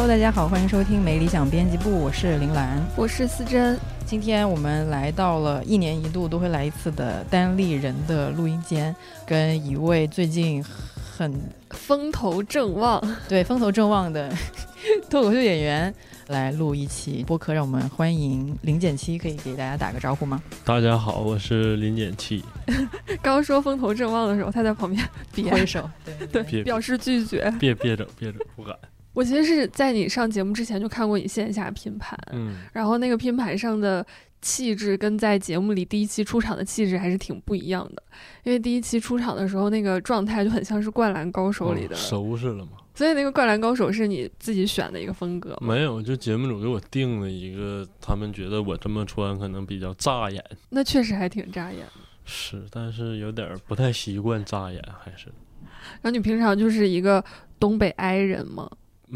Hello， 大家好，欢迎收听没理想编辑部，我是林兰， 我是思珍。 今天我们来到了一年一度都会来一次的单立人的录音间，跟一位最近很风头正旺的脱口秀演员来录一期播客，让我们欢迎林简七，可以给大家打个招呼吗？ 大家好，我是林简七。 刚说风头正旺的时候，他在旁边挥手， 对，表示拒绝。 别整，不敢。 我其实是在你上节目之前就看过你线下拼盘，然后那个拼盘上的气质跟在节目里第一期出场的气质还是挺不一样的，因为第一期出场的时候那个状态就很像是灌篮高手里的， 收拾了吗？ 所以那个灌篮高手是你自己选的一个风格吗？ 没有，就节目组给我定了一个，他们觉得我这么穿可能比较扎眼。 那确实还挺扎眼的。 是，但是有点不太习惯扎眼，还是。 然后你平常就是一个东北 I 人吗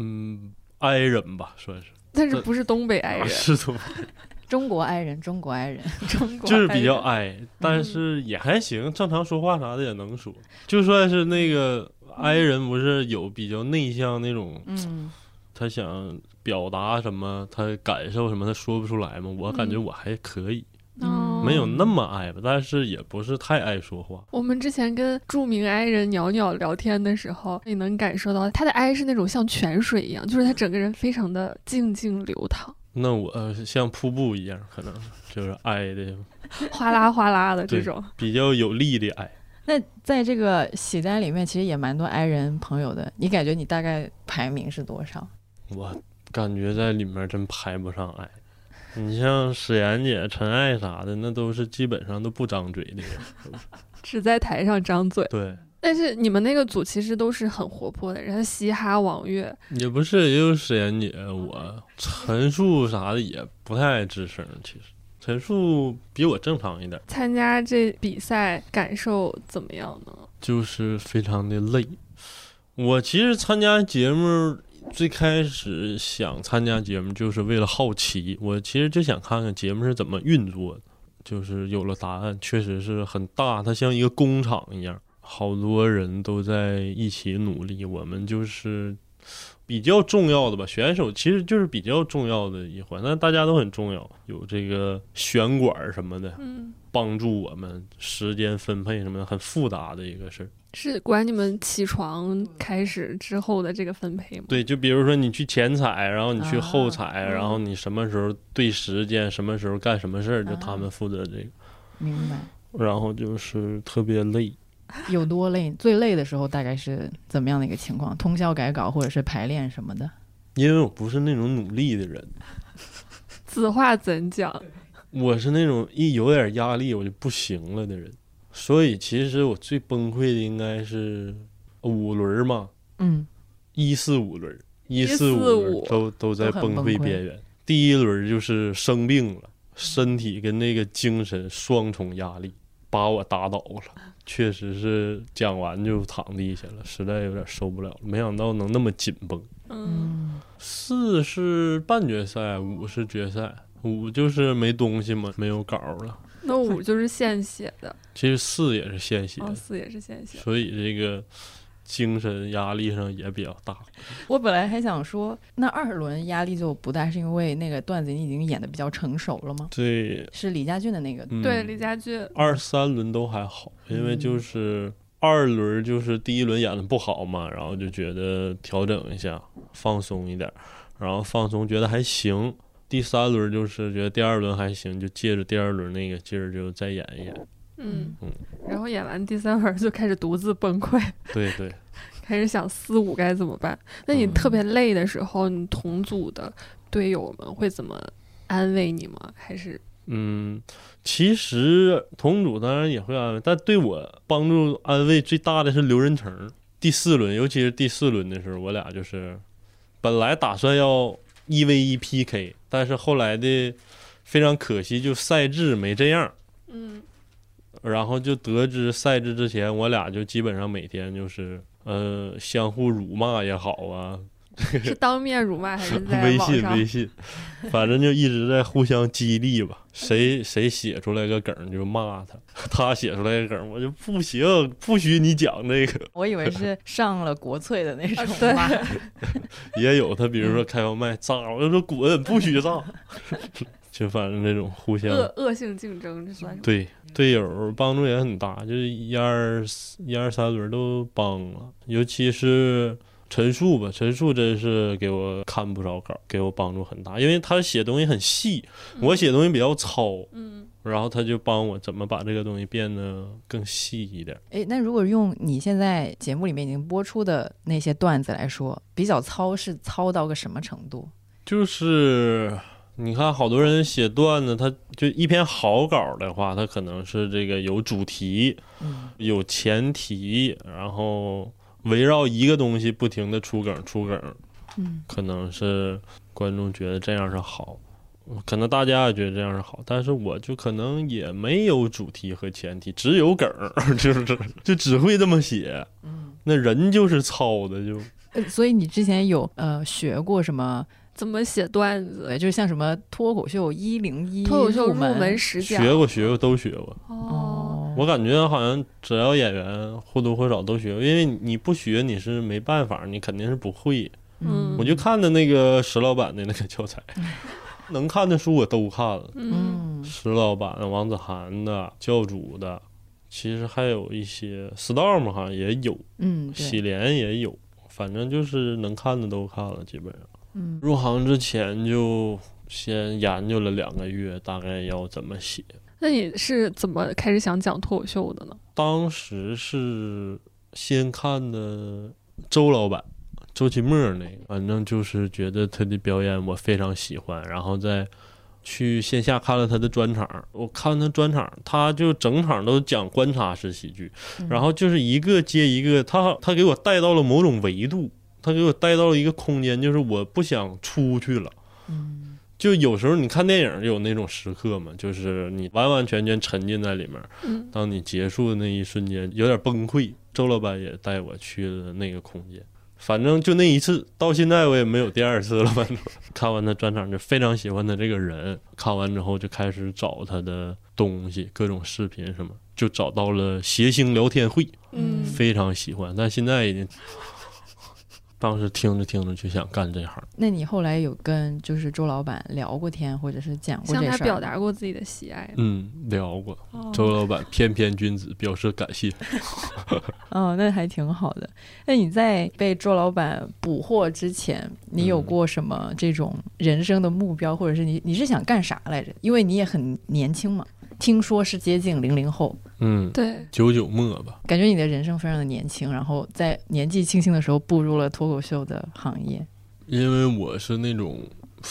？I 人吧，算是。 但是不是东北 I 人？ 是中国 I 人， 就是比较 I，但是也还行，正常说话啥的也能说。就算是那个 I 人，不是有比较内向那种，他想表达什么，他感受什么，他说不出来吗？我感觉我还可以。没有那么爱吧，但是也不是太爱说话。 我们之前跟著名 I 人袅袅聊天的时候，你能感受到他的 I 是那种像泉水一样，就是他整个人非常的静静流淌。 那我像瀑布一样，可能就是 I 的哗啦哗啦的这种比较有力的 I。 那在这个喜单里面其实也蛮多 I 人朋友的，你感觉你大概排名是多少？ 我感觉在里面真排不上 I。你像史岩姐、陈爱啥的，那都是基本上都不张嘴的人， 只在台上张嘴。 对， 但是你们那个组其实都是很活泼的人，嘻哈、网乐也不是，也有史岩姐，我陈述啥的也不太爱吱声，其实陈述比我正常一点。 参加这比赛感受怎么样呢？ 就是非常的累。我其实参加节目。最开始想参加节目就是为了好奇，我其实就想看看节目是怎么运作的，就是有了答案，确实是很大，它像一个工厂一样，好多人都在一起努力，我们就是比较重要的吧，选手其实就是比较重要的一环，但大家都很重要，有这个选管什么的，帮助我们时间分配什么的，很复杂的一个事儿。 是管你们起床开始之后的这个分配吗？ 对，就比如说你去前采，然后你去后采，然后你什么时候对时间，什么时候干什么事儿，就他们负责这个。 明白。 然后就是特别累。 有多累？最累的时候大概是怎么样的一个情况？通宵改稿或者是排练什么的？ 因为我不是那种努力的人。 此话怎讲？ 我是那种一有点压力我就不行了的人。所以其实我最崩溃的应该是5轮嘛，145轮，145轮都在崩溃边缘。第一轮就是生病了，身体跟那个精神双重压力把我打倒了，确实是讲完就躺地下了，实在有点受不了，没想到能那么紧绷。4是半决赛，5是决赛，5就是没东西嘛，没有稿了。 那5就是现写的， 其实4也是现写的 ，4也是现写的， 所以这个精神压力上也比较大。 我本来还想说，那2轮压力就不大，是因为那个段子你已经演得比较成熟了吗？ 对， 是李家俊的那个， 对，李家俊。 2、3轮都还好，因为就是2轮就是第一轮演得不好嘛，然后就觉得调整一下，放松一点，然后放松觉得还行。第3轮就是觉得第2轮还行，就借着第2轮那个劲儿就再演一演。 然后演完第3轮就开始独自崩溃。 对， 开始想4、5该怎么办。那你特别累的时候，你同组的队友们会怎么安慰你吗？还是其实同组当然也会安慰，但对我帮助安慰最大的是刘仁成。第4轮，尤其是第4轮的时候，我俩就是本来打算要1v1 PK， 但是后来的非常可惜，就赛制没这样。然后就得知赛制之前，我俩就基本上每天就是相互辱骂也好啊， 是当面辱骂还是在微信，反正就一直在互相激励吧。谁写出来个梗就骂他，他写出来个梗我就不行，不许你讲这个。 我以为是上了国粹的那种骂。 也有他，比如说开完麦炸，我就说滚，不许炸。就反正那种互相恶性竞争，这算是对队友帮助也很大，就是一二三轮都帮了，尤其是陈述吧，陈述真是给我看不少稿，给我帮助很大，因为他写东西很细，我写东西比较糙，然后他就帮我怎么把这个东西变得更细一点。 那如果用你现在节目里面已经播出的那些段子来说，比较糙是糙到个什么程度？就是你看好多人写段子，他就一篇好稿的话，他可能是这个有主题，有前提，然后围绕一个东西不停的出梗，可能是观众觉得这样是好，可能大家也觉得这样是好，但是我就可能也没有主题和前提，只有梗，就只会这么写，那人就是糙的就。 所以你之前有学过什么？ 怎么写段子？ 对，就是像什么脱口秀101 脱口秀入门10讲， 学过都学过。 哦， 我感觉好像只要演员或多或少都学过，因为你不学你是没办法，你肯定是不会。我就看的那个石老板的那个教材，能看的书我都看了。石老板的、王子涵的、教主的，其实还有一些 Storm 好像也有，喜莲也有，反正就是能看的都看了，基本上。入行之前就先研究了2个月，大概要怎么写。 那你是怎么开始想讲脱口秀的呢？ 当时是先看的周老板周奇墨那个，反正就是觉得他的表演我非常喜欢，然后再去线下看了他的专场。我看他专场，他就整场都讲观察式喜剧，然后就是一个接一个，他给我带到了某种维度，他给我带到了一个空间，就是我不想出去了。就有时候你看电影有那种时刻嘛，就是你完完全全沉浸在里面，当你结束的那一瞬间有点崩溃。周老板也带我去了那个空间，反正就那一次，到现在我也没有第二次了。反正看完他专场就非常喜欢他这个人，看完之后就开始找他的东西，各种视频什么，就找到了谐星聊天会，非常喜欢，但现在已经。当时听着就想干这行。 那你后来有跟就是周老板聊过天，或者是讲过这事儿？ 向他表达过自己的喜爱？ 聊过。周老板翩翩君子，表示感谢。 那还挺好的。那你在被周老板捕获之前，你有过什么这种人生的目标，或者是你是想干啥来着？因为你也很年轻嘛，听说是接近00后。 对 ，99末吧。 感觉你的人生非常的年轻，然后在年纪轻轻的时候步入了脱口秀的行业。 因为我是那种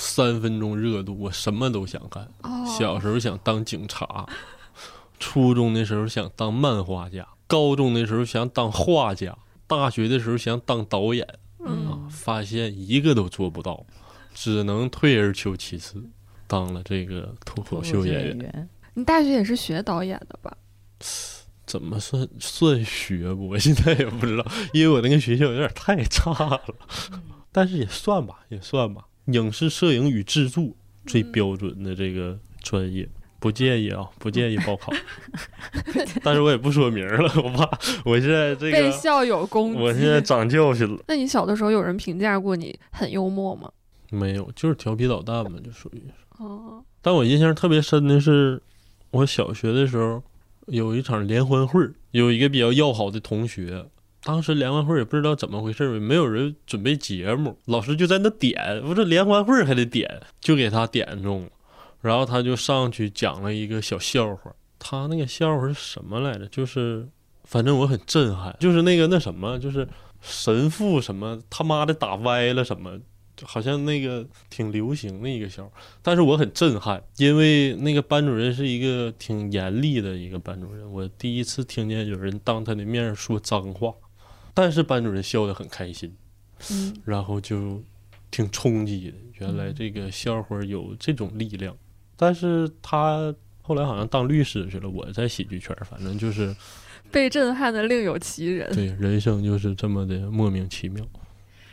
3分钟热度，我什么都想干。小时候想当警察，初中的时候想当漫画家，高中的时候想当画家，大学的时候想当导演。发现一个都做不到，只能退而求其次，当了这个脱口秀演员。 你大学也是学导演的吧？ 怎么算学不？我现在也不知道，因为我那个学校有点太差了。但是也算吧。影视摄影与制作最标准的这个专业，不介意报考。但是我也不说名了，我怕我现在这个被校友攻击。 我现在长教训了。 那你小的时候有人评价过你很幽默吗？ 没有，就是调皮捣蛋嘛，就属于。但我印象特别深的是，我小学的时候有一场联欢会，有一个比较要好的同学，当时联欢会也不知道怎么回事，没有人准备节目，老师就在那点，我这联欢会还得点，就给他点中了，然后他就上去讲了一个小笑话。他那个笑话是什么来着？就是反正我很震撼，就是那什么，就是神父什么他妈的打歪了什么，好像那个挺流行的一个笑话，但是我很震撼，因为那个班主任是一个挺严厉的一个班主任，我第一次听见有人当他的面说脏话，但是班主任笑得很开心，然后就挺冲击的，原来这个笑话有这种力量。但是他后来好像当律师去了，我在喜剧圈反正就是被震撼的另有其人。 对，人生就是这么的莫名其妙。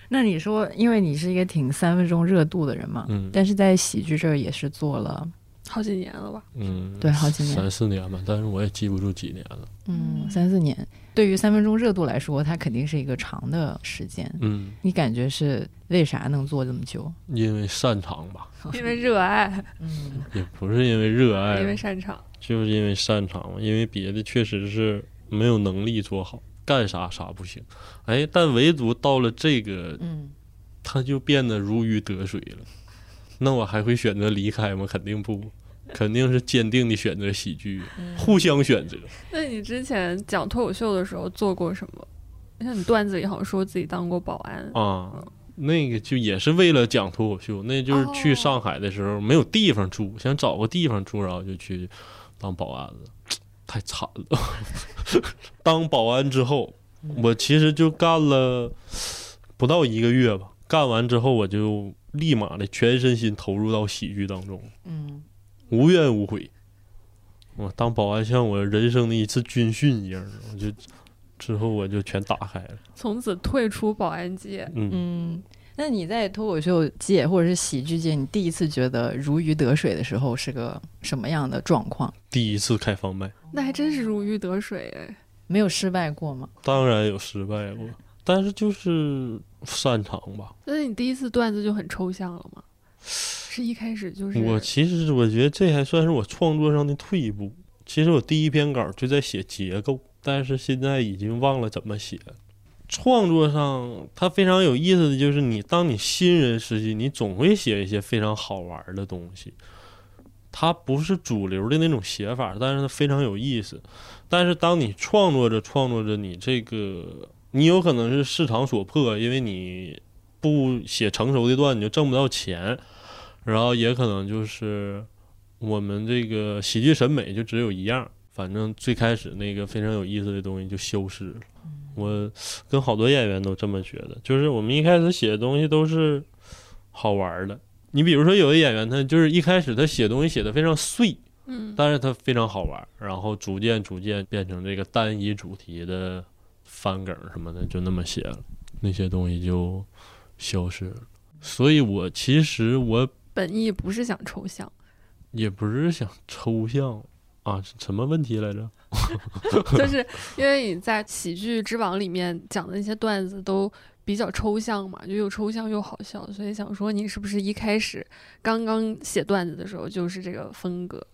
那你说，因为你是一个挺3分钟热度的人嘛，但是在喜剧这儿也是做了好几年了吧？ 对，好几年 ，3-4年吧，但是我也记不住几年了。 3-4年，对于3分钟热度来说，它肯定是一个长的时间。你感觉是为啥能做这么久？ 因为擅长吧， 因为热爱。 也不是因为热爱， 因为擅长， 就是因为擅长，因为别的确实是没有能力做好，干啥啥不行。但唯独到了这个，它就变得如鱼得水了。那我还会选择离开吗？肯定不，肯定是坚定的选择喜剧，互相选择。 那你之前讲脱口秀的时候做过什么？像你段子里好像说自己当过保安啊，那个就也是为了讲脱口秀，那就是去上海的时候没有地方住，想找个地方住，然后就去当保安了，太惨了。当保安之后，我其实就干了不到1个月吧，干完之后我就立马的全身心投入到喜剧当中，无怨无悔。我当保安像我人生的一次军训一样，我就之后我就全打开了， 从此退出保安界。 那你在脱口秀界或者是喜剧界，你第一次觉得如鱼得水的时候是个什么样的状况？ 第一次开放麦， 那还真是如鱼得水哎。 没有失败过吗？ 当然有失败过，但是就是擅长吧。 那你第一次段子就很抽象了吗？是一开始就是我其实我觉得这还算是我创作上的退步。其实我第一篇稿就在写结构，但是现在已经忘了怎么写。创作上它非常有意思的就是当你新人时期，你总会写一些非常好玩的东西，它不是主流的那种写法，但是它非常有意思。但是当你创作着你这个，你有可能是市场所迫，因为你不写成熟的段你就挣不到钱，然后也可能就是我们这个喜剧审美就只有一样，反正最开始那个非常有意思的东西就消失了。我跟好多演员都这么觉得，就是我们一开始写的东西都是好玩的。你比如说有的演员他就是一开始他写东西写得非常碎，但是他非常好玩，然后逐渐变成这个单一主题的翻梗什么的，就那么写了，那些东西就消失了。所以我其实本意不是想抽象， 也不是想抽象啊，什么问题来着？ 就是因为你在喜剧之王里面讲的那些段子都比较抽象嘛，就又抽象又好笑，所以想说你是不是一开始刚刚写段子的时候就是这个风格？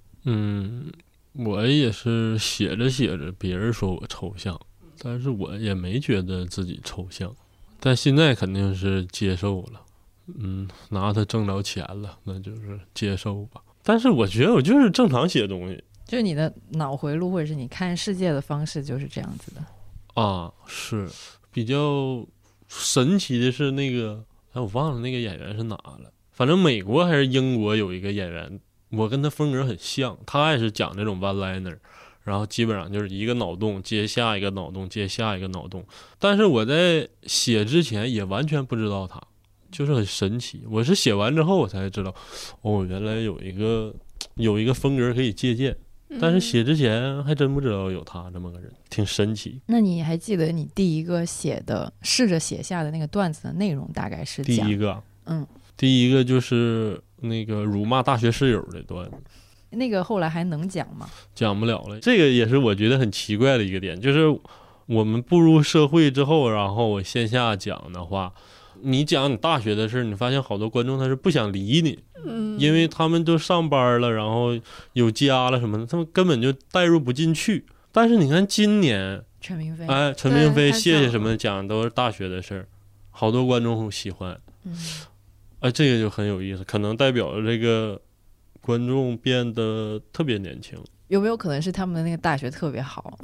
我也是写着写着别人说我抽象，但是我也没觉得自己抽象，但现在肯定是接受了。拿它挣着钱了，那就是接受吧。但是我觉得我就是正常写东西， 就是你的脑回路或者是你看世界的方式就是这样子的啊。是比较神奇的是那个，我忘了那个演员是哪了，反正美国还是英国有一个演员，我跟他风格很像，他也是讲这种 one liner， 然后基本上就是一个脑洞接下一个脑洞接下一个脑洞，但是我在写之前也完全不知道他，就是很神奇。我是写完之后我才知道，原来有一个风格可以借鉴，但是写之前还真不知道有他这么个人，挺神奇。 那你还记得你第一个试着写下的那个段子的内容大概是讲？ 第一个就是那个辱骂大学室友的段子。 那个后来还能讲吗？ 讲不了了。这个也是我觉得很奇怪的一个点，就是我们步入社会之后，然后我线下讲的话，你讲你大学的事，你发现好多观众他是不想理你，因为他们都上班了，然后有家了什么的，他们根本就带入不进去。但是你看今年陈明飞， 陈明飞谢谢什么讲的都是大学的事儿，好多观众喜欢。这个就很有意思，可能代表了这个观众变得特别年轻。 有没有可能是他们的那个大学特别好？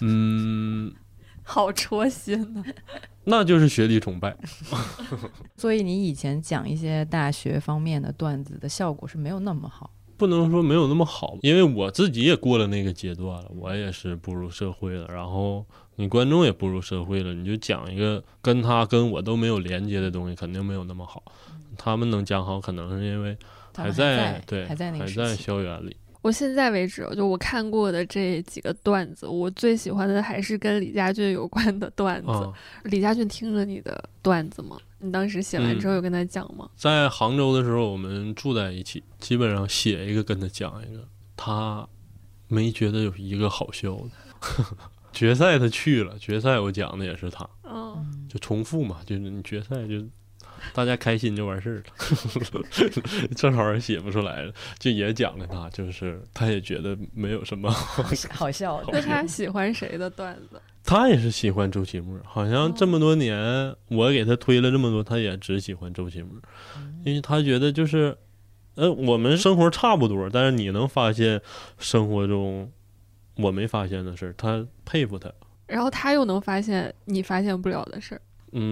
好戳心呢。 那就是学历崇拜。 所以你以前讲一些大学方面的段子的效果是没有那么好？ 不能说没有那么好，因为我自己也过了那个阶段了，我也是步入社会了，然后你观众也步入社会了，你就讲一个跟我都没有连接的东西，肯定没有那么好。他们能讲好，可能是因为还在校园里。 我现在为止，就我看过的这几个段子，我最喜欢的还是跟李佳俊有关的段子。李佳俊听了你的段子吗？你当时写完之后有跟他讲吗？ 在杭州的时候，我们住在一起，基本上写一个跟他讲一个，他没觉得有一个好笑的。决赛他去了，决赛我讲的也是他，就重复嘛，就是你决赛就大家开心就完事儿了。正好写不出来了，就也讲了他，就是他也觉得没有什么好笑的。 那他喜欢谁的段子？ 他也是喜欢周奇墨，好像这么多年，我给他推了这么多，他也只喜欢周奇墨，因为他觉得就是我们生活差不多，但是你能发现生活中我没发现的事儿，他佩服他， 然后他又能发现你发现不了的事儿。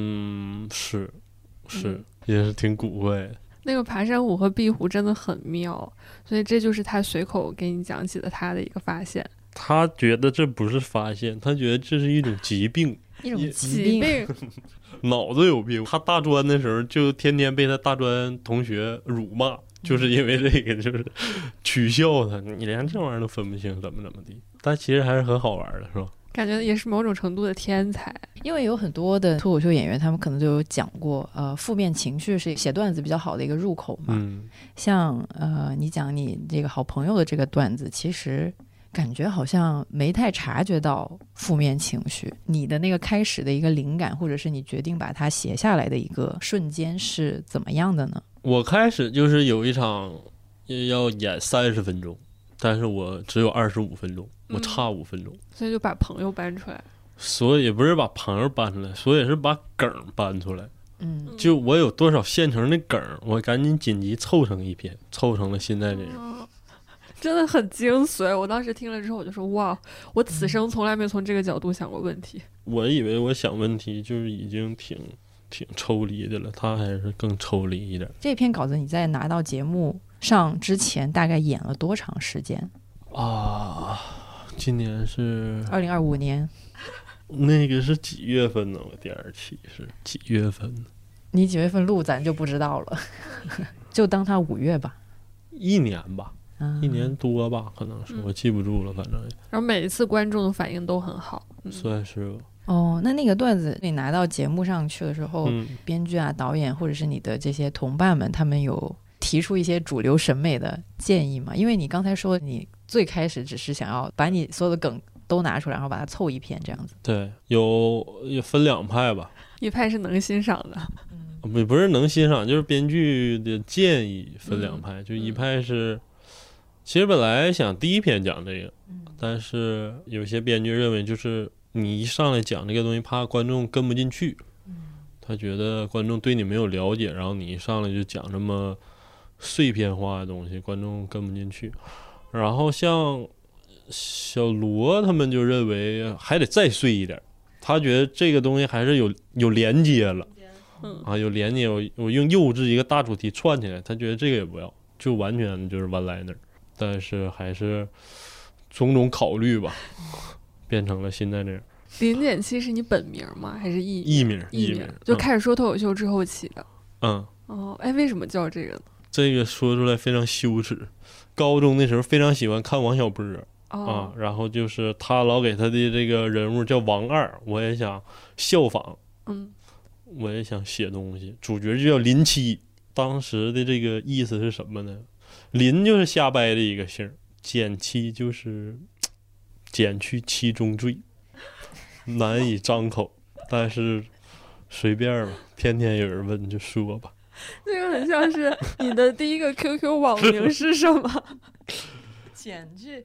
是，也是挺古怪的。 那个爬山虎和壁虎真的很妙，所以这就是他随口给你讲起的他的一个发现。 他觉得这不是发现，他觉得这是一种疾病， 一种疾病， 脑子有病。他大专的时候就天天被他大专同学辱骂，就是因为这个，就是取笑他，你连这玩意儿都分不清，怎么地。但其实还是很好玩的，是吧？ 感觉也是某种程度的天才， 因为有很多的脱口秀演员，他们可能就有讲过，负面情绪是写段子比较好的一个入口嘛。像你讲你这个好朋友的这个段子，其实感觉好像没太察觉到负面情绪。你的那个开始的一个灵感，或者是你决定把它写下来的一个瞬间是怎么样的呢？ 我开始就是有一场要演30分钟。但是我只有25分钟，我差5分钟， 所以就把朋友搬出来。 所以也不是把朋友搬出来，所以是把梗搬出来。就我有多少现成的梗，我赶紧紧急凑成一篇，凑成了现在这样。 真的很精髓。我当时听了之后，我就说哇，我此生从来没从这个角度想过问题。 我以为我想问题就是已经挺抽离的了，他还是更抽离一点。 这篇稿子你在拿到节目上之前大概演了多长时间啊？今年是 2025年。 那个是几月份呢？我第2期是几月份呢？ 你几月份录咱就不知道了。就当他5月吧。 1年吧，1年多吧，可能是我记不住了，反正。 然后每一次观众的反应都很好， 算是吧。 那个段子你拿到节目上去的时候，编剧啊、导演或者是你的这些同伴们，他们有提出一些主流审美的建议吗？因为你刚才说你最开始只是想要把你所有的梗都拿出来，然后把它凑一篇这样子。 对，有分2派吧。 一派是能欣赏的， 不是能欣赏，就是编剧的建议分2派。就一派是，其实本来想第一篇讲这个，但是有些编剧认为就是你一上来讲这个东西，怕观众跟不进去。他觉得观众对你没有了解，然后你一上来就讲这么碎片化的东西，观众跟不进去。然后像小罗他们就认为还得再碎一点，他觉得这个东西还是有连接了，有连接，我用幼稚一个大主题串起来，他觉得这个也不要，就完全就是one liner。但是还是种种考虑吧，变成了现在这样。 0.7是你本名吗？还是艺名？就开始说脱口秀之后起的。为什么叫这个呢？ 这个说出来非常羞耻。高中那时候非常喜欢看王小波然后就是他老给他的这个人物叫王二，我也想效仿，我也想写东西，主角就叫林七。当时的这个意思是什么呢？林就是瞎掰的一个姓，减七就是减去七宗罪，难以张口，但是随便吧，天天有人问就说吧。 这个很像是你的第一个 QQ 网名是什么？ 减去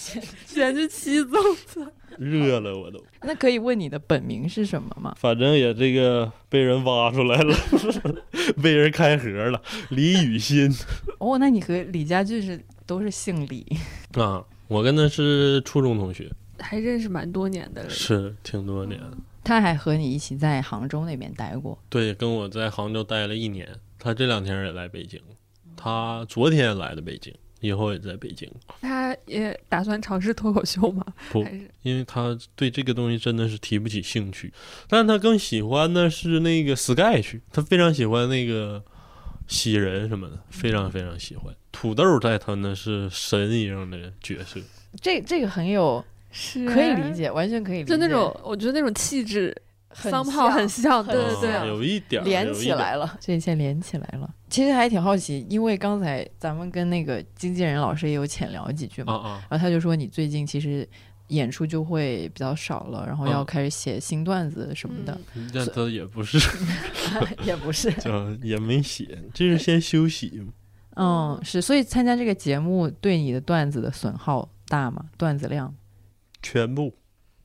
7宗罪， 热了我都。 那可以问你的本名是什么吗？ 反正也这个被人挖出来了，被人开盒了。李雨欣。 那你和李佳俊都是姓李啊？我跟他是初中同学， 还认识蛮多年的了。 是挺多年的。 他还和你一起在杭州那边待过。 对，跟我在杭州待了1年。他这2天也来北京，他昨天来的北京，以后也在北京。 他也打算尝试脱口秀吗？ 不，因为他对这个东西真的是提不起兴趣。但他更喜欢的是那个 sketch，他非常喜欢那个喜人什么的，非常非常喜欢。土豆在他那是神一样的角色， 这个很有是可以理解，完全可以理解。 就那种我觉得那种气质桑炮很像，对对对， 有一点连起来了，这一切连起来了。其实还挺好奇，因为刚才咱们跟那个经纪人老师也有浅聊几句嘛，然后他就说你最近其实演出就会比较少了，然后要开始写新段子什么的。 那倒也不是也不是也没写，这是先休息嘛。 是，所以参加这个节目对你的段子的损耗大吗？段子量全部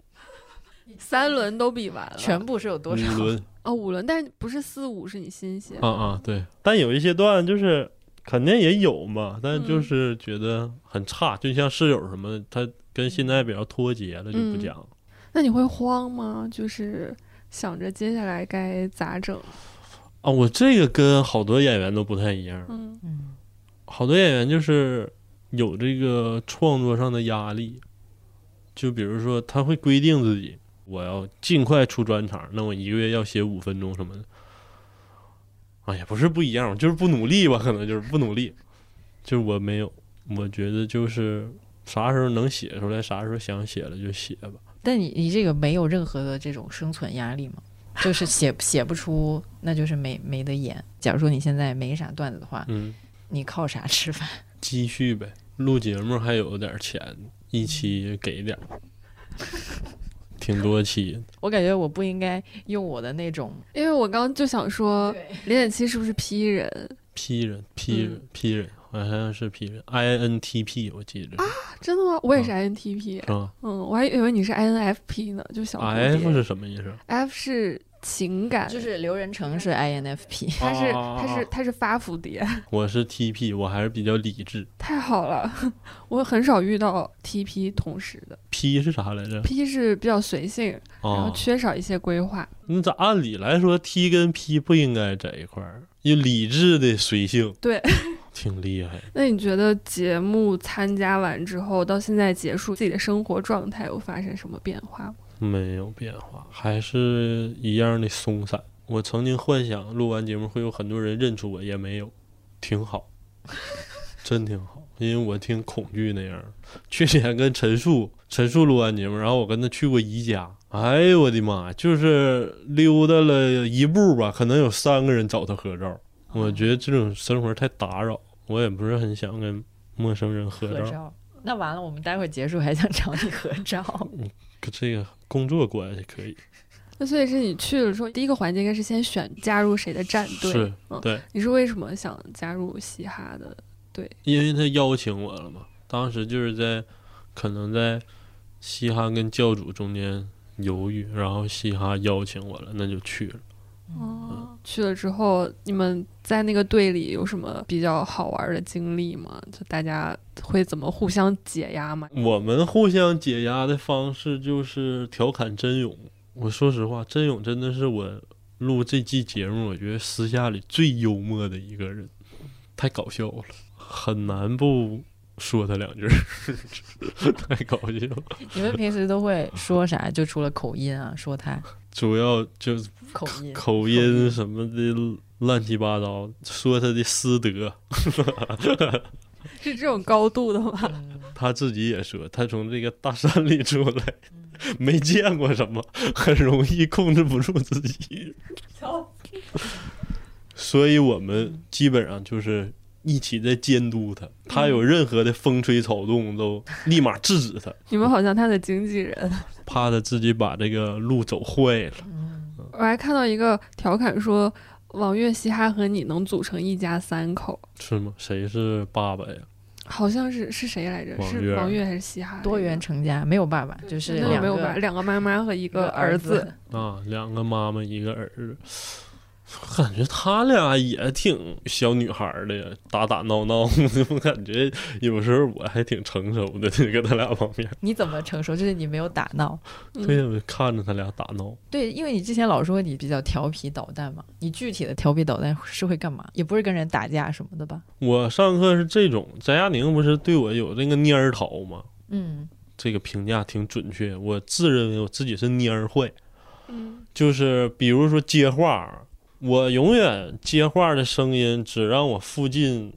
3轮都比完了， 全部是有多少 ？5轮 5轮，但是不是4、5是你新写对，但有一些段就是肯定也有嘛，但就是觉得很差，就像室友什么的，他跟现在比较脱节了，就不讲了。 那你会慌吗？就是想着接下来该咋整我这个跟好多演员都不太一样。好多演员就是有这个创作上的压力，就比如说他会规定自己我要尽快出专场，那我1个月要写5分钟什么的。也不是不一样，就是不努力吧，可能就是不努力。就是我没有，我觉得就是啥时候能写出来，啥时候想写了就写吧。 但你这个没有任何的这种生存压力吗？就是写不出，那就是没得演。假如说你现在没啥段子的话，你靠啥吃饭？ 积蓄呗，录节目还有点钱，一期给点，挺多期。 我感觉我不应该用我的那种， 因为我刚刚就想说0.7是不是 P 人？ P 人好像是 P 人 INTP 我记得真的吗？我也是 INTP 我还以为你是 INFP 呢，就小 F 是什么意思？ F 是情感， 就是刘仁成是 INFP， 他是发福蝶。 我是 TP， 我还是比较理智。 太好了，我很少遇到 TP 同时的。 P 是啥来着？ P 是比较随性，然后缺少一些规划。 那咋按理来说 T 跟 P 不应该在一块儿？有理智的随性， 对， 挺厉害。 那你觉得节目参加完之后到现在结束，自己的生活状态有发生什么变化吗？ 没有变化，还是一样的松散。我曾经幻想录完节目会有很多人认出我，也没有，挺好，真挺好。因为我挺恐惧那样。去年跟陈述录完节目，然后我跟他去过宜家，哎呦我的妈，就是溜达了一步吧，可能有3个人找他合照。我觉得这种生活太打扰，我也不是很想跟陌生人合照。 那完了，我们待会儿结束还想找你合照。 这个工作关系可以。 那所以是你去了之后，第一个环节应该是先选加入谁的战队。 是，对。 你是为什么想加入嘻哈的队？ 因为他邀请我了嘛。当时就是可能在嘻哈跟教主中间犹豫，然后嘻哈邀请我了，那就去了。 去了之后，你们在那个队里有什么比较好玩的经历吗？就大家会怎么互相解压吗？ 我们互相解压的方式就是调侃真勇。我说实话，真勇真的是我录这季节目我觉得私下里最幽默的一个人，太搞笑了，很难不说他2句太搞笑了。 你们平时都会说啥？就除了口音啊，说他主要就是口音什么的乱七八糟，说他的私德是这种高度的吗？ 他自己也说，他从这个大山里出来，没见过什么，很容易控制不住自己。所以我们基本上就是一起在监督他，他有任何的风吹草动都立马制止他。 你们好像他的经纪人， 怕他自己把这个路走坏了。 我还看到一个调侃说，网乐嘻哈和你能组成一家3口。 是吗？谁是爸爸呀？ 好像是谁来着？是王悦还是嘻哈？ 多元成家，没有爸爸，就是两个妈妈和一个儿子啊，2个妈妈一个儿子。感觉他俩也挺小女孩的，打闹闹。我感觉有时候我还挺成熟的，跟他俩旁边。 你怎么成熟？就是你没有打闹。 对，我看着他俩打闹。 对，因为你之前老说你比较调皮捣蛋嘛，你具体的调皮捣蛋是会干嘛？也不是跟人打架什么的吧？ 我上课是这种，翟佳宁不是对我有那个蔫儿桃吗？这个评价挺准确。我自认为我自己是蔫儿坏。就是比如说接话。 我永远接话的声音只让我附近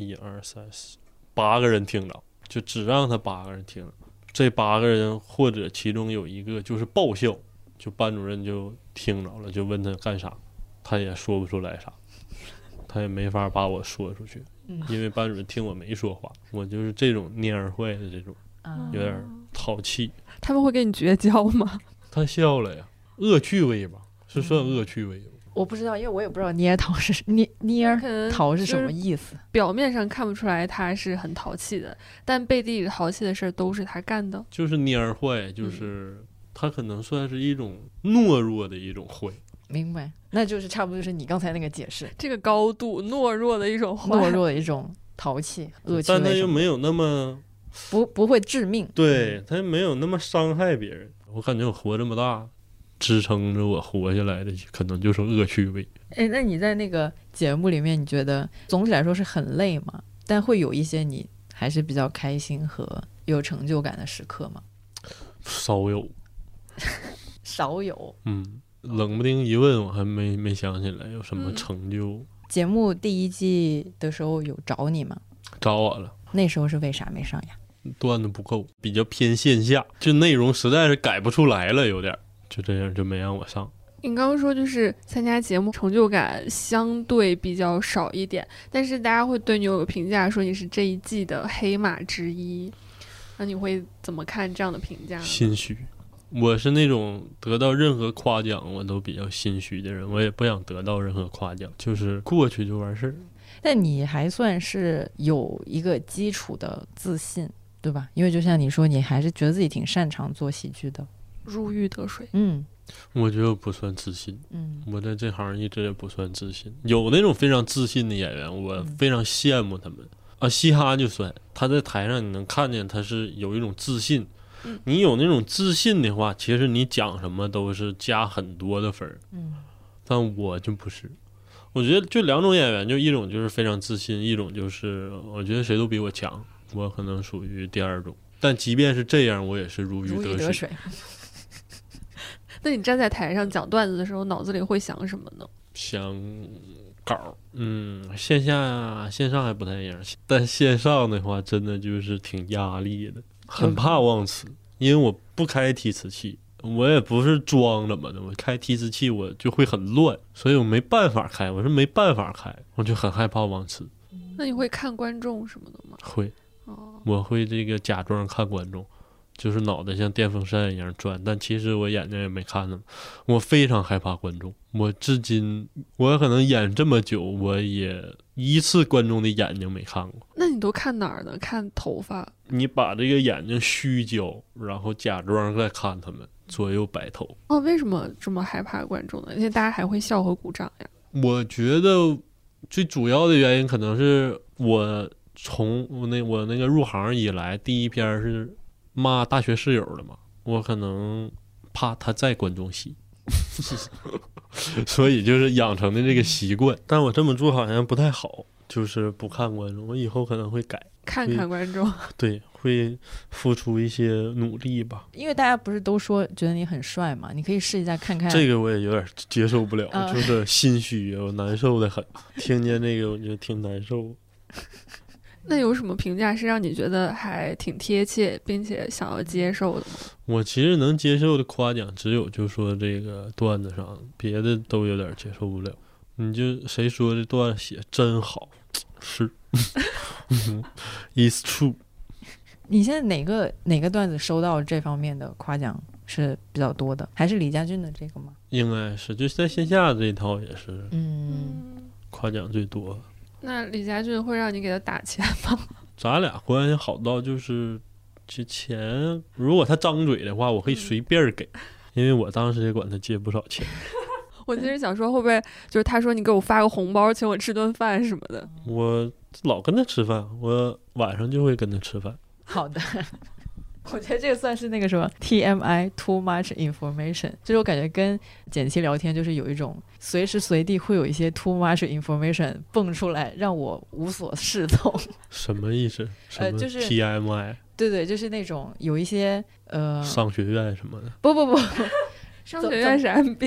1、2、3、4、8个人听着，就只让他8个人听着。这8个人或者其中有一个就是爆笑，就班主任就听着了，就问他干啥，他也说不出来啥，他也没法把我说出去，因为班主任听我没说话。我就是这种蔫儿坏的这种，有点淘气。 他们会跟你绝交吗？ 他笑了呀，恶趣味吧，是算恶趣味吗？ 我不知道，因为我也不知道蔫桃是什么意思。 表面上看不出来他是很淘气的，但背地里淘气的事都是他干的。 就是蔫儿坏，就是他可能算是一种懦弱的一种坏。 明白，那就是差不多就是你刚才那个解释， 这个高度懦弱的一种坏， 懦弱的一种淘气、恶趣味， 但他又没有那么不会致命， 对他没有那么伤害别人。我感觉我活这么大，支撑着我活下来的可能就是恶趣味。 哎，那你在那个节目里面，你觉得总体来说是很累吗？但会有一些你还是比较开心和有成就感的时刻吗？ 少有， 少有。 冷不丁一问，我还没想起来有什么成就。 节目第1季的时候有找你吗？ 找我了。 那时候是为啥没上呀？ 段子不够，比较偏线下，就内容实在是改不出来了，有点就这样就没让我上。 你刚刚说就是参加节目成就感相对比较少一点，但是大家会对你有个评价，说你是这一季的黑马之一，那你会怎么看这样的评价呢？ 心虚。我是那种得到任何夸奖我都比较心虚的人，我也不想得到任何夸奖，就是过去就完事儿。 但你还算是有一个基础的自信，对吧？因为就像你说，你还是觉得自己挺擅长做喜剧的， 如鱼得水。 我觉得我不算自信。我在这行一直也不算自信。有那种非常自信的演员，我非常羡慕他们啊。嘻哈就算，他在台上你能看见他是有一种自信。你有那种自信的话，其实你讲什么都是加很多的分。但我就不是。我觉得就2种演员，就一种就是非常自信，一种就是我觉得谁都比我强，我可能属于第2种。但即便是这样，我也是如鱼得水。 那你站在台上讲段子的时候，脑子里会想什么呢？ 想稿。线下线上还不太一样，但线上的话真的就是挺压力的，很怕忘词，因为我不开提词器，我也不是装怎么的，我开提词器我就会很乱，所以我没办法开，我就很害怕忘词。 那你会看观众什么的吗？ 会。我会这个假装看观众，就是脑袋像电风扇一样转，但其实我眼睛也没看呢。我非常害怕观众，我至今我可能演这么久，我也1次观众的眼睛没看过。 那你都看哪儿呢？看头发？ 你把这个眼睛虚焦，然后假装在看他们，左右摆头。 为什么这么害怕观众呢？因为大家还会笑和鼓掌呀。 我觉得最主要的原因可能是我从我那个入行以来，第一篇是骂大学室友的嘛，我可能怕他再观众席，所以就是养成的这个习惯。但我这么做好像不太好，就是不看观众，我以后可能会改， 看观众。 对，会付出一些努力吧。 因为大家不是都说觉得你很帅嘛，你可以试一下看看。 这个我也有点接受不了，就是心虚，我难受的很。听见这个我就挺难受。 那有什么评价是让你觉得还挺贴切并且想要接受的吗？ 我其实能接受的夸奖只有就说这个段子上，别的都有点接受不了。你就谁说这段写真好，是It's true。 你现在哪个段子收到这方面的夸奖是比较多的？还是李家俊的这个吗？ 应该是，就是在线下这一套也是夸奖最多。 那李家俊会让你给他打钱吗？ 咱俩关系好到就是这钱，如果他张嘴的话，我可以随便给，因为我当时也管他借不少钱。 我其实想说，会不会就是他说你给我发个红包，请我吃顿饭什么的？ 我老跟他吃饭，我晚上就会跟他吃饭。 好的。我觉得这个算是那个什么 TMI too much information， 就是我感觉跟简七聊天就是有一种随时随地会有一些 too much information 蹦出来，让我无所适从。 什么意思？就是 TMI。 对，就是那种有一些商学院什么的。 不， 商学院是 MB。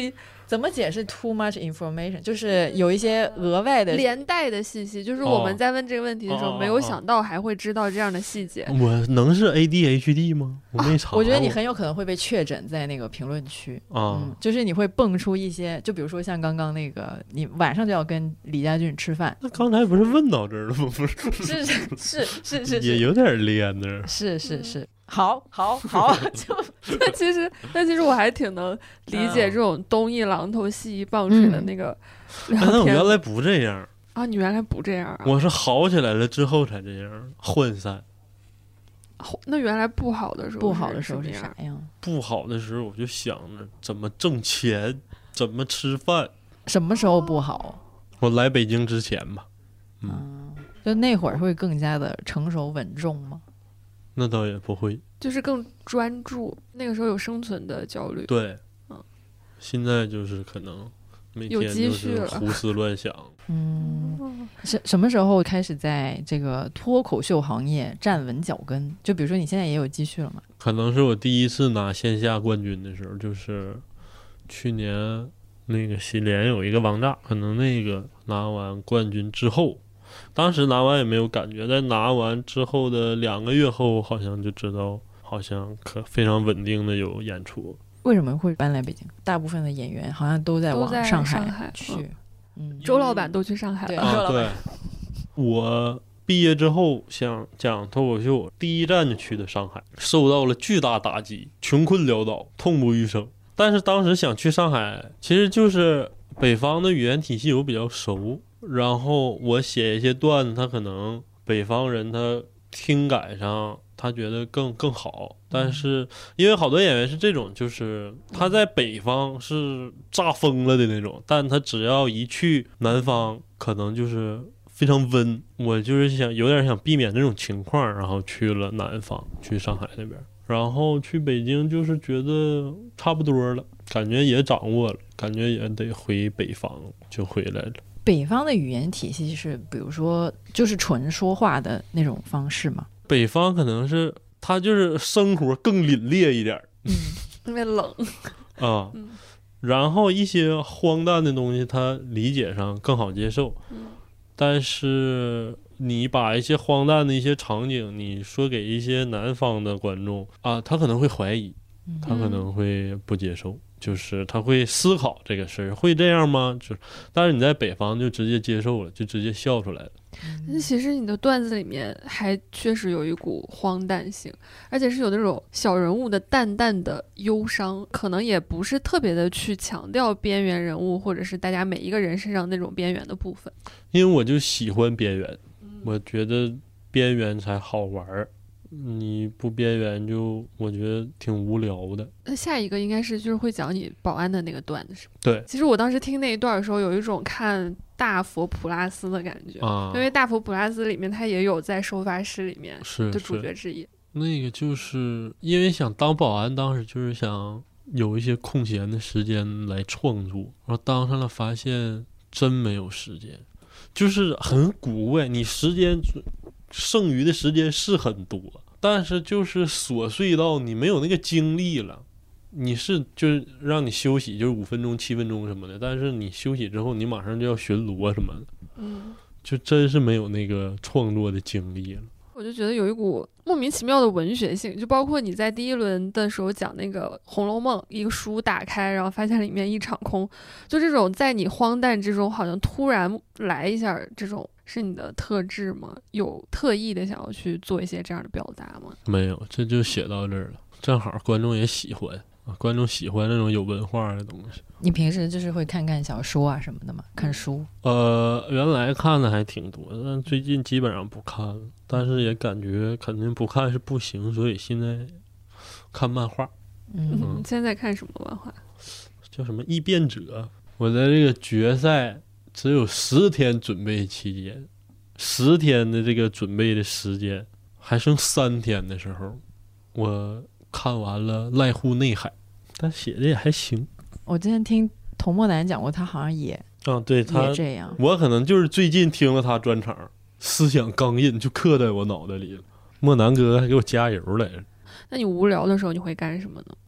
怎么解释 too much information？ 就是有一些额外的连带的信息，就是我们在问这个问题的时候，没有想到还会知道这样的细节。 我能是 ADHD 吗？我没查过。 我觉得你很有可能会被确诊在那个评论区就是你会蹦出一些，就比如说像刚刚那个，你晚上就要跟李家俊吃饭。 那刚才不是问到这儿了吗？不是， 是， 也有点连的。 是。好， 但其实我还挺能理解这种东一榔头西一棒槌的那个聊天。 那我原来不这样啊！你原来不这样啊？ 我是好起来了之后才这样涣散。 那原来不好的时候是啥样？ 不好的时候我就想着怎么挣钱，怎么吃饭。 什么时候不好？ 我来北京之前吧。 就那会儿会更加的成熟稳重吗？ 那倒也不会， 就是更专注。那个时候有生存的焦虑。 对，现在就是可能每天就是胡思乱想。 什么时候开始在这个脱口秀行业站稳脚跟？就比如说你现在也有积蓄了吗？ 可能是我第一次拿线下冠军的时候，就是去年那个喜连有一个王炸，可能那个拿完冠军之后。当时拿完也没有感觉，在拿完之后的2个月后，好像就知道，好像非常稳定的有演出。 为什么会搬来北京？大部分的演员好像都在往上海去。 周老板都去上海了。 对，我毕业之后想讲脱口秀，第一站就去的上海，受到了巨大打击，穷困潦倒，痛不欲生。但是当时想去上海，其实就是北方的语言体系我比较熟。然后我写一些段子，他可能北方人他听感上他觉得更好，但是因为好多演员是这种，就是他在北方是炸疯了的那种，但他只要一去南方可能就是非常温。我就是有点想避免这种情况，然后去了南方，去上海那边，然后去北京就是觉得差不多了，感觉也掌握了，感觉也得回北方，就回来了。 北方的语言体系是比如说就是纯说话的那种方式吗？ 北方可能是他就是生活更凛冽一点， 特别冷啊，然后一些荒诞的东西他理解上更好接受，但是你把一些荒诞的一些场景你说给一些南方的观众啊，他可能会怀疑，他可能会不接受，就是他会思考这个事儿，会这样吗？但是你在北方就直接接受了，就直接笑出来了。 其实你的段子里面还确实有一股荒诞性，而且是有那种小人物的淡淡的忧伤，可能也不是特别的去强调边缘人物或者是大家每一个人身上那种边缘的部分。 因为我就喜欢边缘，我觉得边缘才好玩，你不边缘就我觉得挺无聊的。 那下一个应该是就是会讲你保安的那个段子是吧？ 对， 其实我当时听那一段的时候有一种看大佛普拉斯的感觉，因为大佛普拉斯里面他也有在收发室里面的主角之一。 那个就是因为想当保安，当时就是想有一些空闲的时间来创作，然后当上了发现真没有时间，就是很古怪，你时间剩余的时间是很多，但是就是琐碎到你没有那个精力了。你是就是让你休息，就是5分钟7分钟什么的，但是你休息之后你马上就要巡逻什么的，就真是没有那个创作的精力了。 我就觉得有一股莫名其妙的文学性，就包括你在第一轮的时候讲那个《红楼梦》，一个书打开然后发现里面一场空，就这种在你荒诞之中好像突然来一下，这种是你的特质吗？有特意的想要去做一些这样的表达吗？ 没有，这就写到这儿了，正好观众也喜欢观众喜欢那种有文化的东西。 你平时就是会看小说啊什么的吗？看书？ 原来看的还挺多，但最近基本上不看了。但是也感觉肯定不看是不行，所以现在看漫画。 现在看什么漫画？ 叫什么《异变者》。我在这个决赛只有10天准备期间，10天的这个准备的时间，还剩3天的时候，我看完了濑户内海，但写的也还行。我之前听童漠男讲过，他好像也对，他也这样。 我可能就是最近听了他专场，思想钢印就刻在我脑袋里了。漠南哥还给我加油来着。 那你无聊的时候你会干什么呢？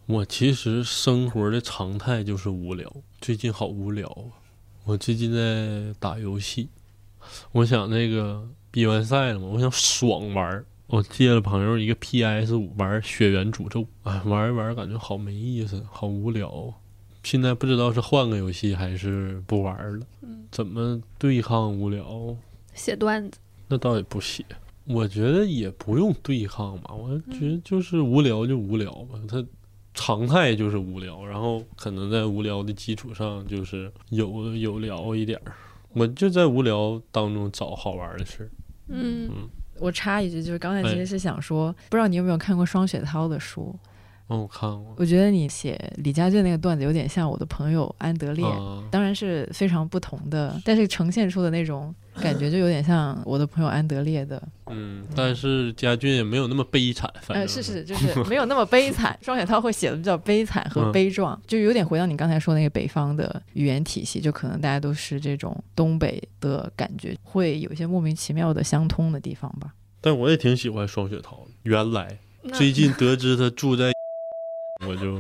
我其实生活的常态就是无聊，最近好无聊啊！我最近在打游戏，我想那个比完赛了嘛，我想爽玩。我借了朋友一个 PS5 玩《血缘诅咒》，玩一玩感觉好没意思，好无聊。现在不知道是换个游戏还是不玩了。怎么对抗无聊？ 写段子。 那倒也不写，我觉得也不用对抗嘛。我觉得就是无聊就无聊吧，它常态就是无聊，然后可能在无聊的基础上就是有聊一点儿。我就在无聊当中找好玩的事。 我插一句，就是刚才其实是想说，不知道你有没有看过双雪涛的书？ 我看过。 我觉得你写李家俊那个段子有点像我的朋友安德烈，当然是非常不同的，但是呈现出的那种感觉就有点像我的朋友安德烈的。 但是家俊也没有那么悲惨，反正是就是没有那么悲惨。双雪涛会写的比较悲惨和悲壮，就有点回到你刚才说那个北方的语言体系，就可能大家都是这种东北的感觉，会有一些莫名其妙的相通的地方吧。 但我也挺喜欢双雪涛的，原来最近得知他住在我就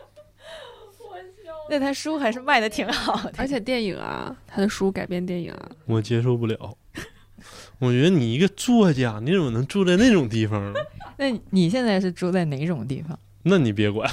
那他书还是卖的挺好的， 而且电影啊，他的书改编电影啊， 我接受不了。我觉得你一个作家，你怎么能住在那种地方呢？ 那你现在是住在哪种地方？ 那你别管，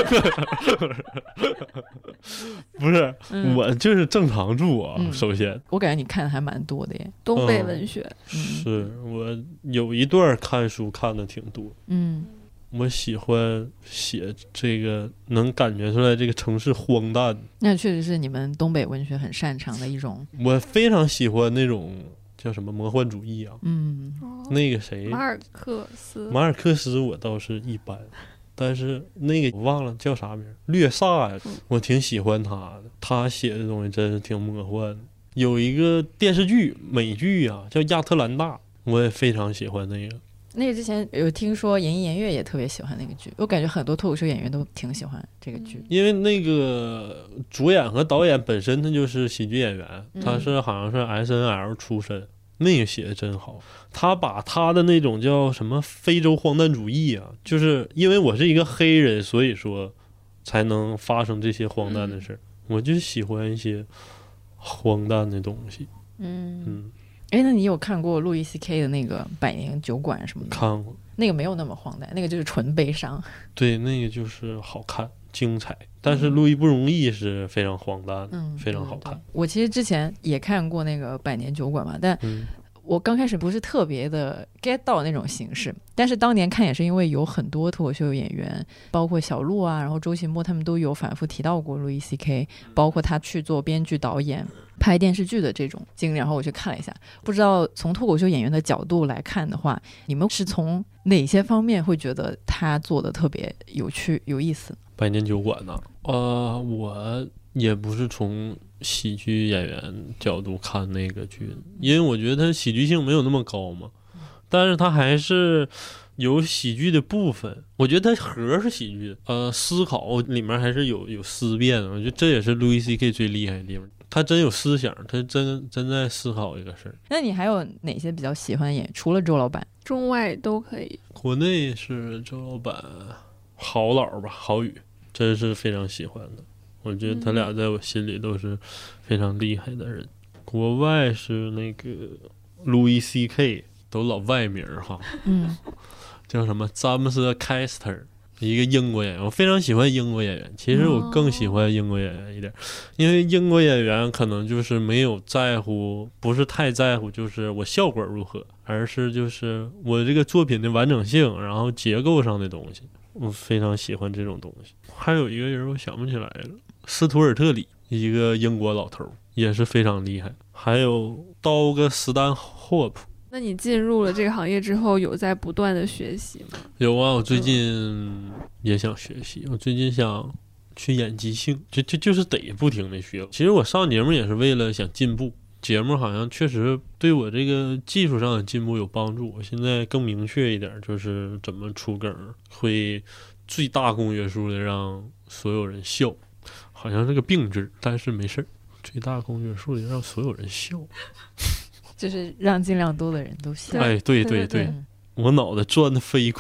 不是，我就是正常住啊。首先， 我感觉你看的还蛮多的耶， 东北文学。 是我有一段看书看的挺多。我喜欢写这个，能感觉出来这个城市荒诞。 那确实是你们东北文学很擅长的一种。 我非常喜欢那种叫什么魔幻主义啊。那个谁， 马尔克斯我倒是一般，但是那个我忘了叫啥名，略萨呀，我挺喜欢他的。他写的东西真是挺魔幻的。有一个电视剧美剧啊，叫《亚特兰大》，我也非常喜欢那个。 那个之前有听说言一言月也特别喜欢那个剧，我感觉很多脱口秀演员都挺喜欢这个剧。 因为那个主演和导演本身他就是喜剧演员，他是好像是 SNL 出身，那个写的真好。他把他的那种叫什么非洲荒诞主义啊，就是因为我是一个黑人，所以说才能发生这些荒诞的事。我就喜欢一些荒诞的东西。 那你有看过路易 CK 的那个百年酒馆什么的？ 看过。 那个没有那么荒诞，那个就是纯悲伤。 对，那个就是好看精彩，但是路易不容易是非常荒诞的，非常好看。 我其实之前也看过那个百年酒馆嘛，但我刚开始不是特别的 get 到那种形式，但是当年看也是因为有很多脱口秀演员，包括小鹿啊，然后周奇墨他们都有反复提到过路易 CK， 包括他去做编剧导演拍电视剧的这种经历，然后我去看了一下。不知道从脱口秀演员的角度来看的话，你们是从哪些方面会觉得他做的特别有趣有意思？ 百年酒馆呢？我也不是从喜剧演员角度看那个剧，因为我觉得它喜剧性没有那么高嘛，但是它还是有喜剧的部分。我觉得它核是喜剧的，思考里面还是有思辨的。我觉得这也是路易 CK 最厉害的地方，他真有思想，他真在思考一个事儿。 那你还有哪些比较喜欢演？除了周老板， 中外都可以。 国内是周老板、郝老吧，郝宇，真是非常喜欢的。我觉得他俩在我心里都是非常厉害的人。国外是那个路易 CK， 都老外名哈，叫什么詹姆斯·凯斯特，一个英国演员。我非常喜欢英国演员，其实我更喜欢英国演员一点，因为英国演员可能就是没有在乎，不是太在乎就是我效果如何，而是就是我这个作品的完整性，然后结构上的东西，我非常喜欢这种东西。还有一个人我想不起来了，斯图尔特里，一个英国老头，也是非常厉害。还有道格斯丹霍普。 那你进入了这个行业之后，有在不断的学习吗？ 有啊，我最近也想学习，我最近想去演即兴，就是得不停的学。其实我上节目也是为了想进步，节目好像确实对我这个技术上的进步有帮助。我现在更明确一点，就是怎么出梗会最大公约数的让所有人笑，好像是个病质，但是没事，最大公约数的让所有人笑，就是让尽量多的人都笑。 对，我脑袋转得飞快，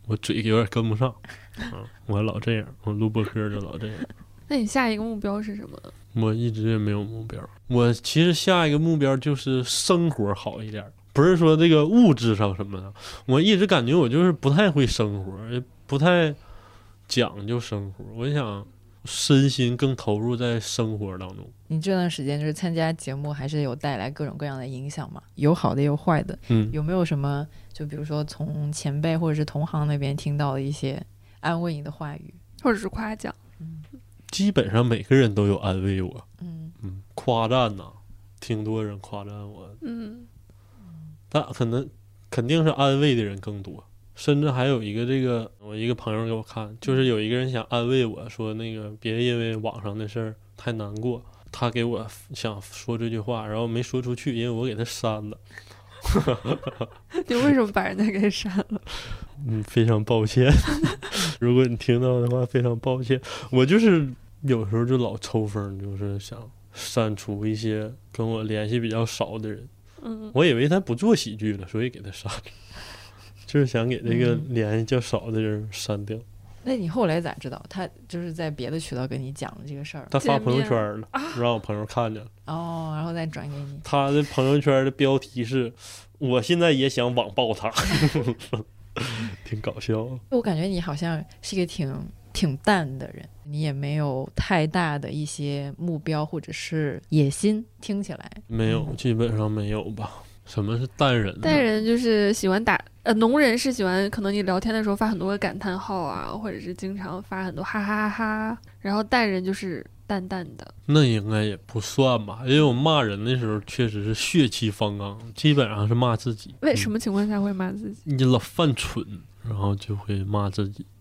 我嘴有点跟不上，我老这样，我录播客就老这样。 那你下一个目标是什么？ 我一直也没有目标。我其实下一个目标就是生活好一点，不是说这个物质上什么的。我一直感觉我就是不太会生活，也不太讲究生活。我想身心更投入在生活当中。 你这段时间就是参加节目，还是有带来各种各样的影响嘛？有好的，有坏的。有没有什么，就比如说从前辈或者是同行那边听到的一些安慰你的话语， 或者是夸奖？ 基本上每个人都有安慰我。夸赞呐，挺多人夸赞我。但肯定是安慰的人更多。甚至还有一个我一个朋友给我看，就是有一个人想安慰我说那个别因为网上的事儿太难过，他给我想说这句话，然后没说出去，因为我给他删了。 你为什么把人家给删了？ 非常抱歉。如果你听到的话，非常抱歉。我就是有时候就老抽风，就是想删除一些跟我联系比较少的人。我以为他不做喜剧了，所以给他删了。就是想给这个联系较少的人删掉。 那你后来咋知道他就是在别的渠道跟你讲了这个事儿？ 他发朋友圈了，让我朋友看见了。 然后再转给你。 他的朋友圈的标题是我现在也想网暴他。挺搞笑。 我感觉你好像是一个挺淡的人，你也没有太大的一些目标或者是野心，听起来没有，基本上没有吧。什么是淡人呢？ 淡人就是喜欢农人是喜欢可能你聊天的时候发很多感叹号啊，或者是经常发很多哈哈哈哈，然后淡人就是淡淡的。 那应该也不算吧，因为我骂人的时候确实是血气方刚，基本上是骂自己。 为什么情况下会骂自己？ 你老犯蠢，然后就会骂自己。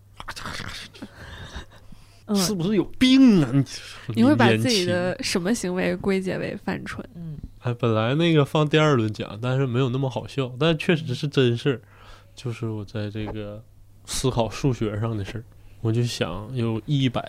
是不是有病啊？ 你会把自己的什么行为归结为犯蠢？ 本来那个放第二轮讲，但是没有那么好笑，但确实是真事儿。就是我在这个思考数学上的事儿，我就想有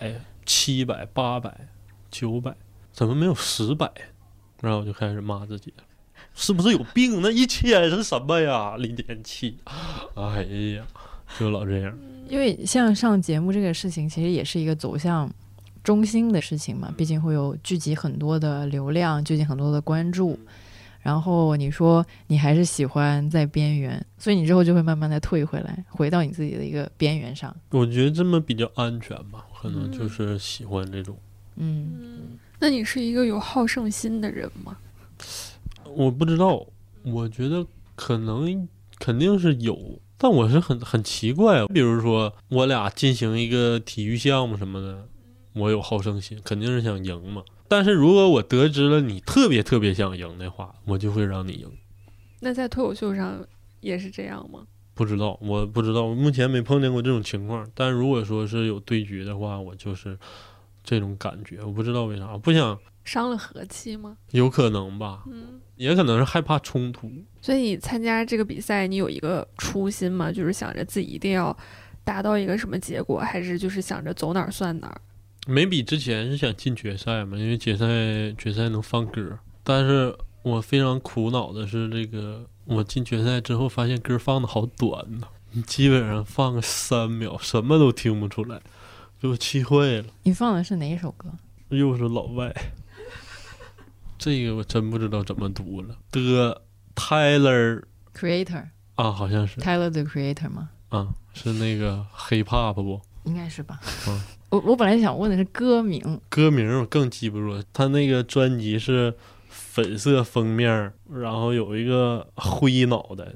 100、700、800、900，怎么没有1000？然后我就开始骂自己了，是不是有病？那1000是什么呀？0.7，哎呀，就老这样。 因为像上节目这个事情，其实也是一个走向中心的事情嘛，毕竟会有聚集很多的流量，聚集很多的关注。然后你说你还是喜欢在边缘，所以你之后就会慢慢的退回来，回到你自己的一个边缘上。 我觉得这么比较安全吧，可能就是喜欢这种。 那你是一个有好胜心的人吗？ 我不知道，我觉得肯定是有，但我是很奇怪。比如说我俩进行一个体育项目什么的，我有好胜心，肯定是想赢嘛。但是如果我得知了你特别特别想赢的话，我就会让你赢。 那在脱口秀上也是这样吗？ 不知道，我不知道，我目前没碰见过这种情况。但如果说是有对决的话，我就是这种感觉。我不知道为啥，不想伤了和气吗？ 有可能吧，也可能是害怕冲突。 所以你参加这个比赛，你有一个初心吗？就是想着自己一定要达到一个什么结果，还是就是想着走哪儿算哪儿？ 没比之前是想进决赛嘛，因为决赛能放歌，但是我非常苦恼的是这个，我进决赛之后发现歌放的好短呢，基本上放个3秒，什么都听不出来，给我气坏了。 你放的是哪一首歌？ 又是老外，这个我真不知道怎么读了。的 Tyler Creator 啊，好像是 Tyler the Creator 吗？ 是那个 Hip Hop 不？ 应该是吧。我本来想问的是歌名我更记不住了。他那个专辑是粉色封面，然后有一个灰脑袋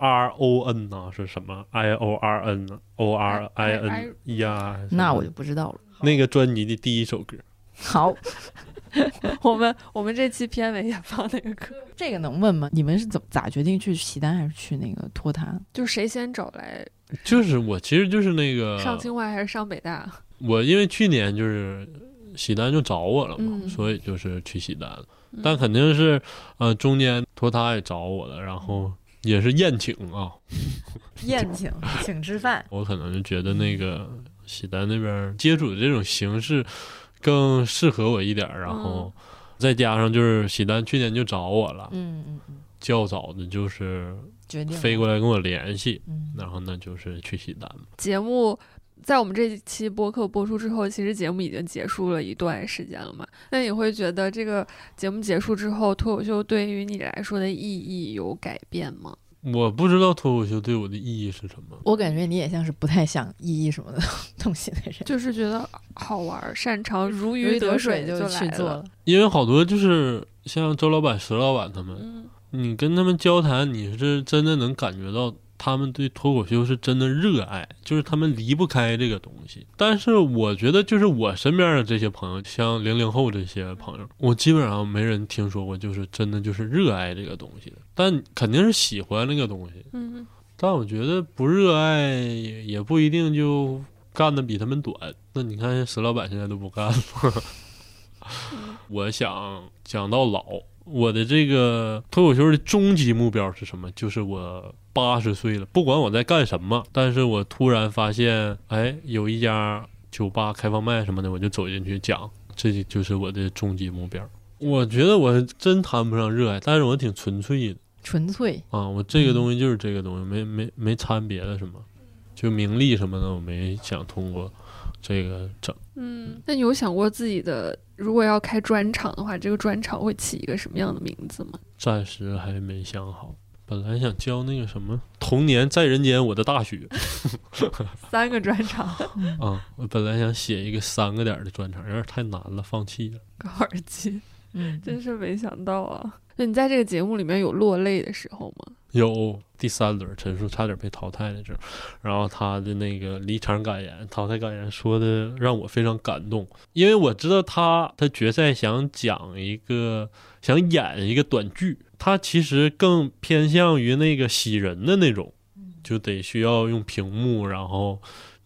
IRON 啊，是什么 IORN ORIN 呀？ 那我就不知道了。 那个专辑的第一首歌。 好。 我们这期片尾也放那个歌。 这个能问吗？你们是咋决定去西单还是去那个托他？ 就是谁先找来？ 就是我其实就是那个上清华还是上北大？ 我因为去年就是西单就找我了嘛，所以就是去西单了。但肯定是中间托他也找我了，然后也是宴请啊， 宴请吃饭。 我可能就觉得那个西单那边接触的这种形式更适合我一点，然后再加上就是喜丹去年就找我了， 较早的就是决定飞过来跟我联系，然后呢就是去西单。 节目在我们这期播客播出之后，其实节目已经结束了一段时间了嘛？那你会觉得这个节目结束之后，脱口秀对于你来说的意义有改变吗？ 我不知道脱口秀对我的意义是什么。 我感觉你也像是不太想意义什么的东西的人， 就是觉得好玩、擅长，如鱼得水就去做了。 因为好多就是像周老板、石老板他们，你跟他们交谈，你是真的能感觉到他们对脱口秀是真的热爱，就是他们离不开这个东西。但是我觉得就是我身边的这些朋友，像00后这些朋友，我基本上没人听说过就是真的就是热爱这个东西的，但肯定是喜欢那个东西。但我觉得不热爱也不一定就干得比他们短。那你看石老板现在都不干了。我想讲到老，我的这个脱口秀的终极目标是什么？就是我80岁了，不管我在干什么，但是我突然发现，有一家酒吧开放麦什么的，我就走进去讲，这就是我的终极目标。我觉得我真谈不上热爱，但是我挺纯粹的。 纯粹啊，我这个东西就是这个东西，没掺别的什么，就名利什么的，我没想通过这个整。 那你有想过自己的，如果要开专场的话，这个专场会起一个什么样的名字吗？ 暂时还没想好。本来想教那个什么童年在人间我的大学 3个专场我本来想写一个3个点的专场，有点太难了，放弃了。 高尔基真是没想到啊。那你在这个节目里面有落泪的时候吗？ 有，第3轮陈述差点被淘汰的时候，然后他的那个离场感言、淘汰感言说的让我非常感动，因为我知道他决赛想演一个短剧，他其实更偏向于那个喜人的那种，就得需要用屏幕，然后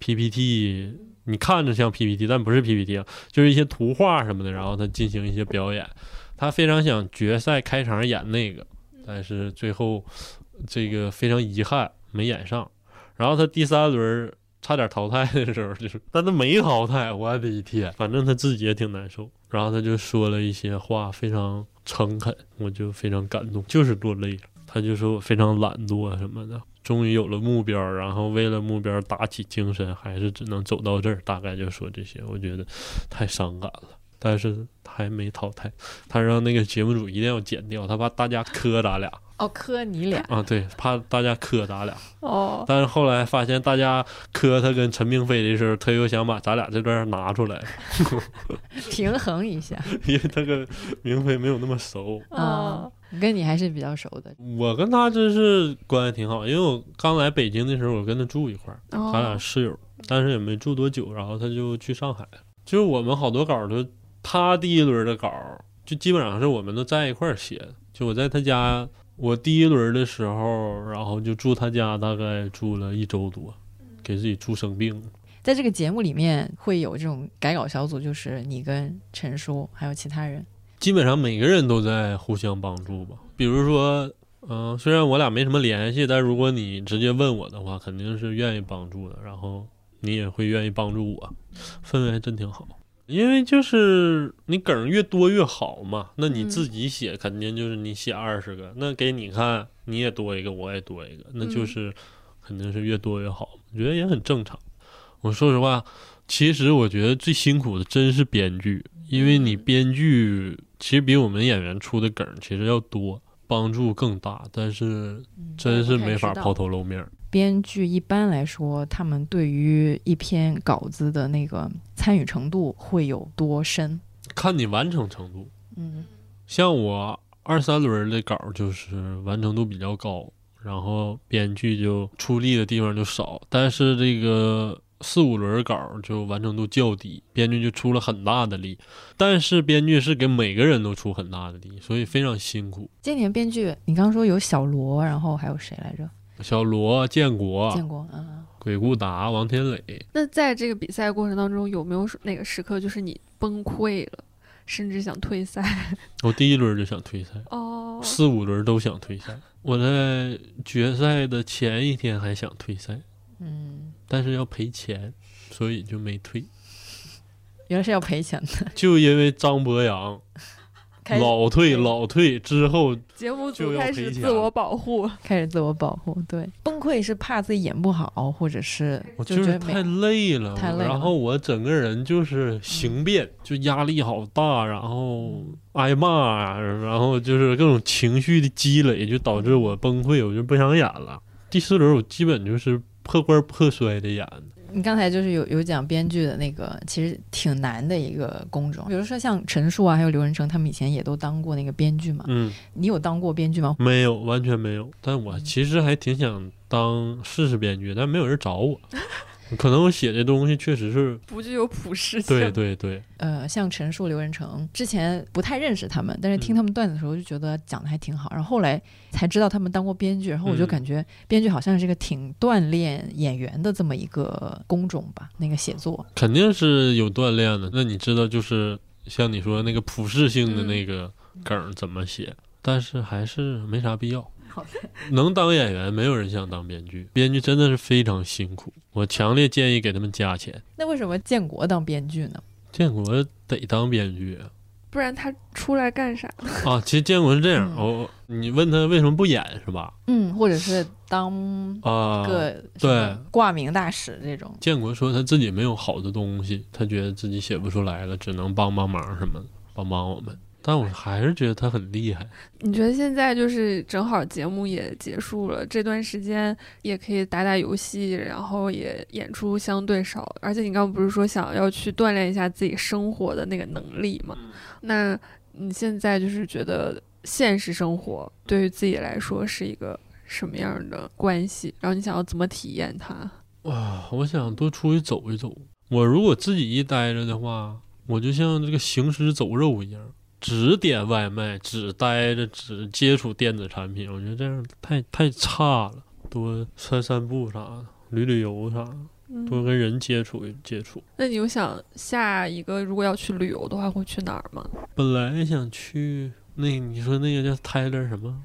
PPT， 你看着像 PPT， 但不是 PPT 啊，就是一些图画什么的，然后他进行一些表演。他非常想决赛开场演那个，但是最后这个非常遗憾没演上。然后他第3轮差点淘汰的时候，但他没淘汰，我的一天，反正他自己也挺难受。然后他就说了一些话，非常诚恳，我就非常感动，就是落泪了。他就说我非常懒惰什么的，终于有了目标，然后为了目标打起精神，还是只能走到这儿，大概就说这些，我觉得太伤感了。但是还没淘汰，他让那个节目组一定要剪掉，他怕大家磕咱俩。 磕你俩啊？对，怕大家磕咱俩。 但是后来发现大家磕他跟陈明飞的时候，他又想把咱俩这段拿出来平衡一下， 因为他跟明飞没有那么熟跟你还是比较熟的。 我跟他真是关系挺好，因为我刚来北京的时候，我跟他住一块儿，咱俩室友，但是也没住多久，然后他就去上海了。就是我们好多稿都。他第1轮的稿就基本上是我们都在一块儿写的，就我在他家，我第1轮的时候，然后就住他家，大概住了1周多，给自己住生病。 在这个节目里面会有这种改稿小组，就是你跟陈叔还有其他人， 基本上每个人都在互相帮助吧。比如说虽然我俩没什么联系，但如果你直接问我的话，肯定是愿意帮助的，然后你也会愿意帮助我，氛围还真挺好。因为就是你梗越多越好嘛，那你自己写肯定就是你写20个，那给你看你也多一个我也多一个，那就是肯定是越多越好，我觉得也很正常。我说实话，其实我觉得最辛苦的真是编剧，因为你编剧其实比我们演员出的梗其实要多，帮助更大，但是真是没法抛头露面。 编剧一般来说他们对于一篇稿子的那个参与程度会有多深？ 看你完成程度。像我2、3轮的稿就是完成度比较高，然后编剧就出力的地方就少，但是这个4、5轮稿就完成度较低，编剧就出了很大的力，但是编剧是给每个人都出很大的力，所以非常辛苦。 今年编剧你刚刚说有小罗，然后还有谁来着？ 小罗、建国、鬼顾达、王天磊。 那在这个比赛过程当中，有没有哪个时刻就是你崩溃了，甚至想退赛？ 我第1轮就想退赛，4、5轮都想退赛。我在决赛的前一天还想退赛，但是要赔钱，所以就没退。 原来是要赔钱的， 就因为张博洋老退之后， 节目组开始自我保护， 对，崩溃是怕自己演不好，或者是我就是太累了，然后我整个人就是形变，就压力好大，然后挨骂，然后就是各种情绪的积累，就导致我崩溃，我就不想演了。第4轮我基本就是破罐破摔的演。 你刚才就是有讲编剧的那个其实挺难的一个工种，比如说像陈数啊还有刘仁成他们以前也都当过那个编剧嘛。你有当过编剧吗？ 没有，完全没有。但我其实还挺想当试试编剧，但没有人找我。可能我写的东西确实是不具有普适性。 对。 像陈数、刘仁成之前不太认识他们，但是听他们段子的时候就觉得讲的还挺好，然后后来才知道他们当过编剧，然后我就感觉编剧好像是个挺锻炼演员的这么一个工种吧。那个写作肯定是有锻炼的。那你知道就是像你说那个普适性的那个梗怎么写，但是还是没啥必要。能当演员，没有人想当编剧。编剧真的是非常辛苦，我强烈建议给他们加钱。 那为什么建国当编剧呢？ 建国得当编剧啊， 不然他出来干啥啊？其实建国是这样，你问他为什么不演是吧？ 或者是当个对挂名大使这种。 建国说他自己没有好的东西，他觉得自己写不出来了，只能帮忙什么的，帮我们。但我还是觉得他很厉害。 你觉得现在就是正好节目也结束了，这段时间也可以打打游戏，然后也演出相对少，而且你刚刚不是说想要去锻炼一下自己生活的那个能力吗？那你现在就是觉得现实生活对于自己来说是一个什么样的关系？然后你想要怎么体验它？ 我想多出去走一走。我如果自己一待着的话，我就像这个行尸走肉一样，只点外卖，只待着，只接触电子产品，我觉得这样太差了。多散步啥的，旅游啥的，多跟人接触。 那你有想下一个如果要去旅游的话会去哪儿吗？ 本来想去你说那个叫 Tyler 什么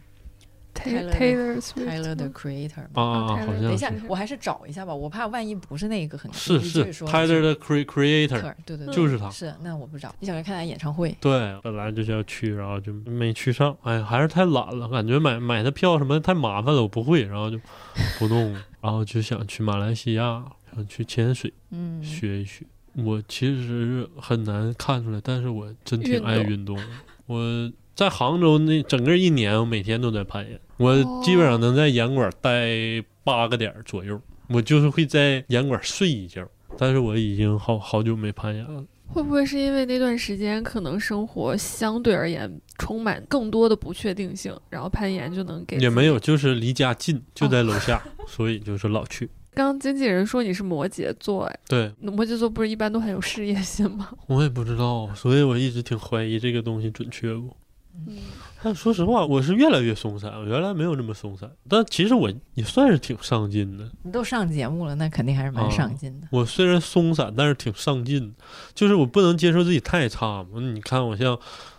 Tyler the Creator 好像等一下我还是找一下吧，我怕万一不是那个很是 Tyler the Creator， 对， 就是他。 是那我不找，你想去看他演唱会？ 对，本来就是要去，然后就没去上。还是太懒了，感觉买的票什么太麻烦了，我不会，然后就不弄了。然后就想去马来西亚，想去潜水，学一学。我其实很难看出来，但是我真挺爱运动。我在杭州那整个1年，我每天都在攀岩，我基本上能在岩馆待8个点左右。我就是会在岩馆睡一觉，但是我已经好久没攀岩了。 会不会是因为那段时间可能生活相对而言充满更多的不确定性，然后攀岩就能给？ 也没有，就是离家近，就在楼下，所以就是老去。 刚刚经纪人说你是摩羯座， 对， 摩羯座不是一般都很有事业心吗？ 我也不知道，所以我一直挺怀疑这个东西准确不。但说实话，我是越来越松散，我原来没有这么松散，但其实我也算是挺上进的。 你都上节目了，那肯定还是蛮上进的。 我虽然松散，但是挺上进的，就是我不能接受自己太差嘛。你看我像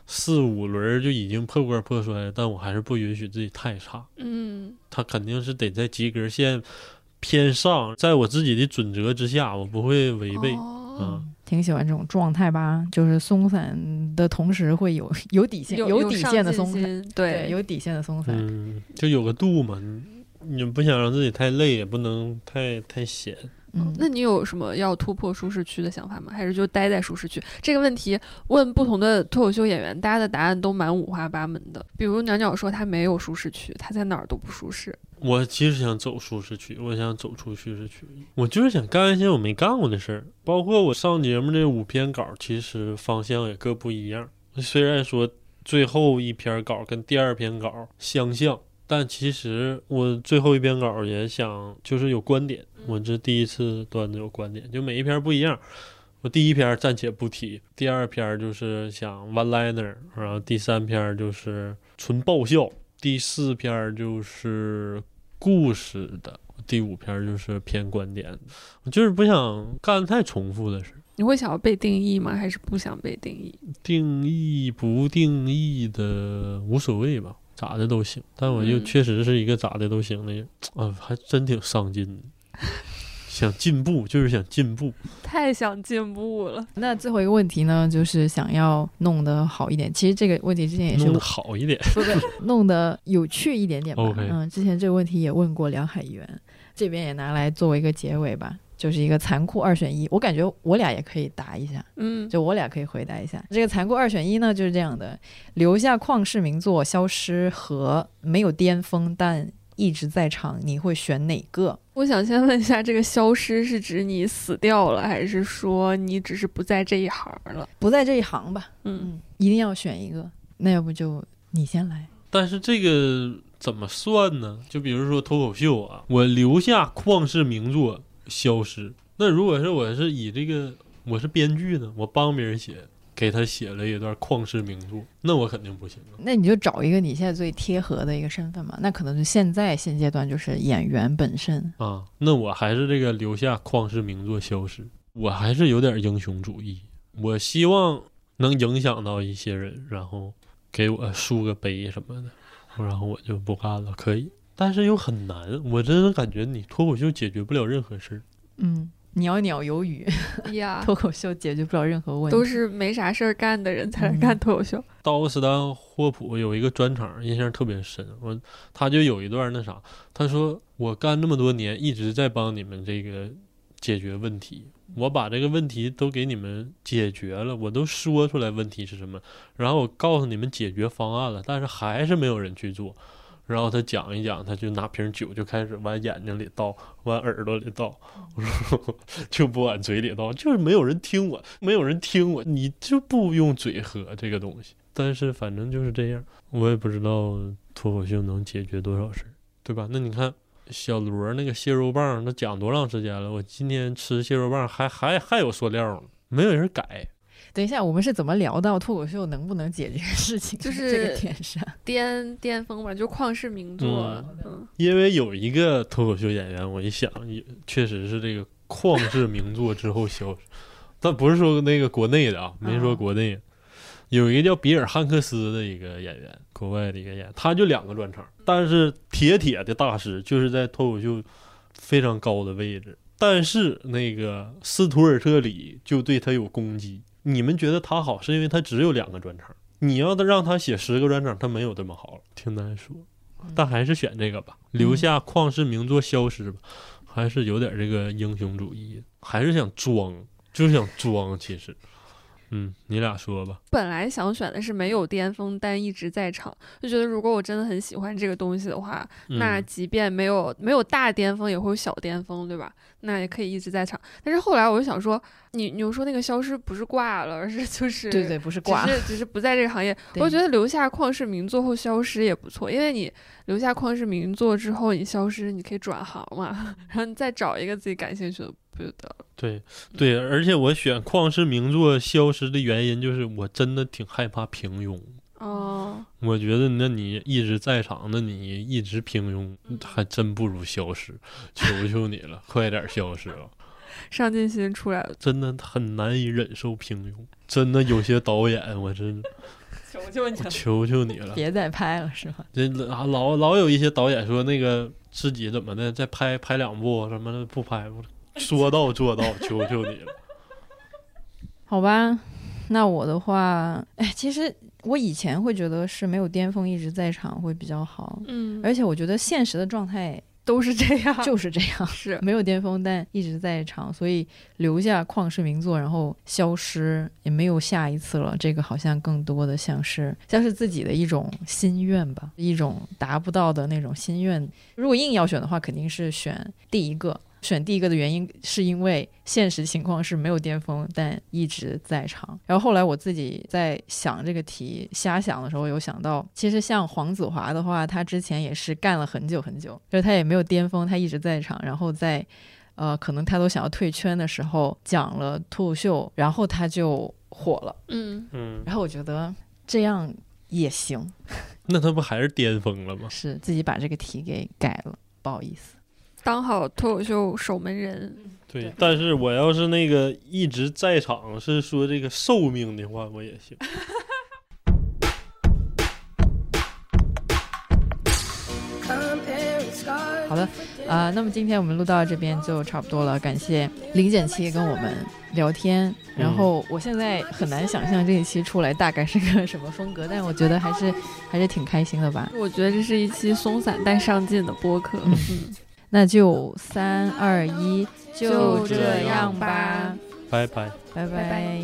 4、5轮就已经破罐破摔，但我还是不允许自己太差。他肯定是得在及格线偏上，在我自己的准则之下，我不会违背。 挺喜欢这种状态吧，就是松散的同时会有底线，有底线的松散，对，有底线的松散， 就有个度嘛。你不想让自己太累，也不能太闲。 那你有什么要突破舒适区的想法吗？还是就待在舒适区？这个问题问不同的脱口秀演员，大家的答案都蛮五花八门的。比如鸟鸟说他没有舒适区，他在哪儿都不舒适。 我其实想走舒适区，我想走出舒适区，我就是想干一些我没干过的事儿。包括我上节目这5篇稿，其实方向也各不一样。虽然说最后1篇稿跟第2篇稿相像，但其实我最后1篇稿也想就是有观点，我这第一次段子有观点，就每一篇不一样。我第1篇暂且不提，第2篇就是想 one liner， 然后第3篇就是纯爆笑，第4篇就是故事的，第5篇就是偏观点。我就是不想干太重复的事。 你会想要被定义吗？还是不想被定义？ 定义不定义的无所谓吧，咋的都行。但我就确实是一个咋的都行的人，还真挺上进的。 想进步，就是想进步， 太想进步了。 那最后一个问题呢，就是想要弄得好一点。其实这个问题之前也是弄得好一点， 不弄得有趣一点点吧。 Okay. 之前这个问题也问过梁海源，这边也拿来作为一个结尾吧。就是一个残酷2选1，我感觉我俩也可以答一下，就我俩可以回答一下。这个残酷2选1呢，就是这样的：留下旷世名作消失和没有巅峰但一直在场，你会选哪个？ 我想先问一下，这个消失是指你死掉了，还是说你只是不在这一行了？ 不在这一行吧。一定要选一个。那要不就你先来。 但是这个怎么算呢？就比如说脱口秀啊，我留下旷世名作消失，那如果是我是以这个我是编剧呢，我帮别人写，给他写了一段旷世名作，那我肯定不行。 那你就找一个你现在最贴合的一个身份嘛，那可能是现阶段就是演员本身啊。那我还是这个留下旷世名作消失，我还是有点英雄主义，我希望能影响到一些人，然后给我树个碑什么的，然后我就不干了，可以。但是又很难，我真的感觉你脱口秀解决不了任何事儿。 袅袅有雨呀， 脱口秀解决不了任何问题， 都是没啥事儿干的人才来干脱口秀。 道格斯坦霍普有一个专场印象特别深，他就有一段那啥，他说我干这么多年一直在帮你们这个解决问题，我把这个问题都给你们解决了，我都说出来问题是什么，然后我告诉你们解决方案了，但是还是没有人去做。然后他讲一讲，他就拿瓶酒就开始往眼睛里倒，往耳朵里倒，我说就不往嘴里倒，就是没有人听我，没有人听我，你就不用嘴喝这个东西。但是反正就是这样，我也不知道脱口秀能解决多少事，对吧？那你看小罗那个蟹肉棒，他讲多长时间了？我今天吃蟹肉棒还有塑料呢，没有人改。 等一下，我们是怎么聊到脱口秀能不能解决事情？ 就是这个点上巅峰嘛，就旷世名作。 因为有一个脱口秀演员，我一想，也确实是这个旷世名作之后消失，但不是说那个国内的啊，没说国内。有一个叫比尔汉克斯的一个演员，国外的一个演员，他就2个专场，但是铁的大师，就是在脱口秀非常高的位置。但是那个斯图尔特里就对他有攻击。你们觉得他好，是因为他只有2个专场。你要让他写10个专场，他没有这么好，挺难说。但还是选这个吧，留下旷世名作消失吧，还是有点这个英雄主义，还是想装，就是想装。其实，你俩说吧。 本来想选的是没有巅峰但一直在场，就觉得如果我真的很喜欢这个东西的话，那即便没有大巅峰，也会有小巅峰，对吧？那也可以一直在场。但是后来我就想说，你又说那个消失不是挂了，而是就是对，不是挂， 只是不在这个行业。我觉得留下旷世名作后消失也不错，因为你留下旷世名作之后，你消失，你可以转行嘛，然后你再找一个自己感兴趣的不就得了？ 对，而且我选旷世名作消失的原因就是我真的挺害怕平庸。我觉得那你一直在场，那你一直平庸，还真不如消失。求求你了，快点消失了。 上进心出来了， 真的很难以忍受平庸。真的有些导演，我真求求你了， 别再拍了，是吧？ 这老有一些导演说那个自己怎么的，再拍2部什么的不拍，说到做到，求求你了。 好吧，那我的话，其实我以前会觉得是没有巅峰一直在场会比较好，而且我觉得现实的状态都是这样， 就是这样， 是没有巅峰但一直在场，所以留下旷世名作，然后消失，也没有下一次了。这个好像更多的像是自己的一种心愿吧，一种达不到的那种心愿。如果硬要选的话，肯定是选第一个。选第一个的原因是因为现实情况是没有巅峰但一直在场。然后后来我自己在想这个题瞎想的时候，有想到其实像黄子华的话，他之前也是干了很久很久，就是他也没有巅峰，他一直在场，然后在可能他都想要退圈的时候讲了脱口秀，然后他就火了。然后我觉得这样也行。 那他不还是巅峰了吗？ 是自己把这个题给改了，不好意思。 当好脱口秀守门人。 对，但是我要是那个一直在场是说这个寿命的话，我也行。Comparing scars 好的，那么今天我们录到这边就差不多了，感谢零减七跟我们聊天。然后我现在很难想象这一期出来大概是个什么风格，但我觉得还是挺开心的吧。 我觉得这是一期松散但上进的播客。 那就3、2、1，就这样吧， 拜拜， 拜拜。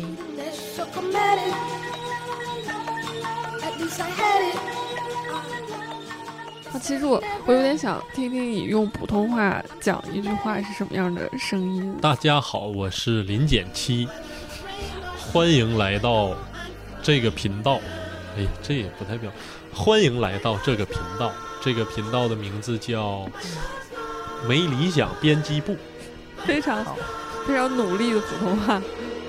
其实我有点想听听你用普通话讲一句话是什么样的声音。 大家好，我是零减七，欢迎来到这个频道。哎，这也不太标。欢迎来到这个频道，这个频道的名字叫没理想编辑部。 非常好，非常努力的普通话。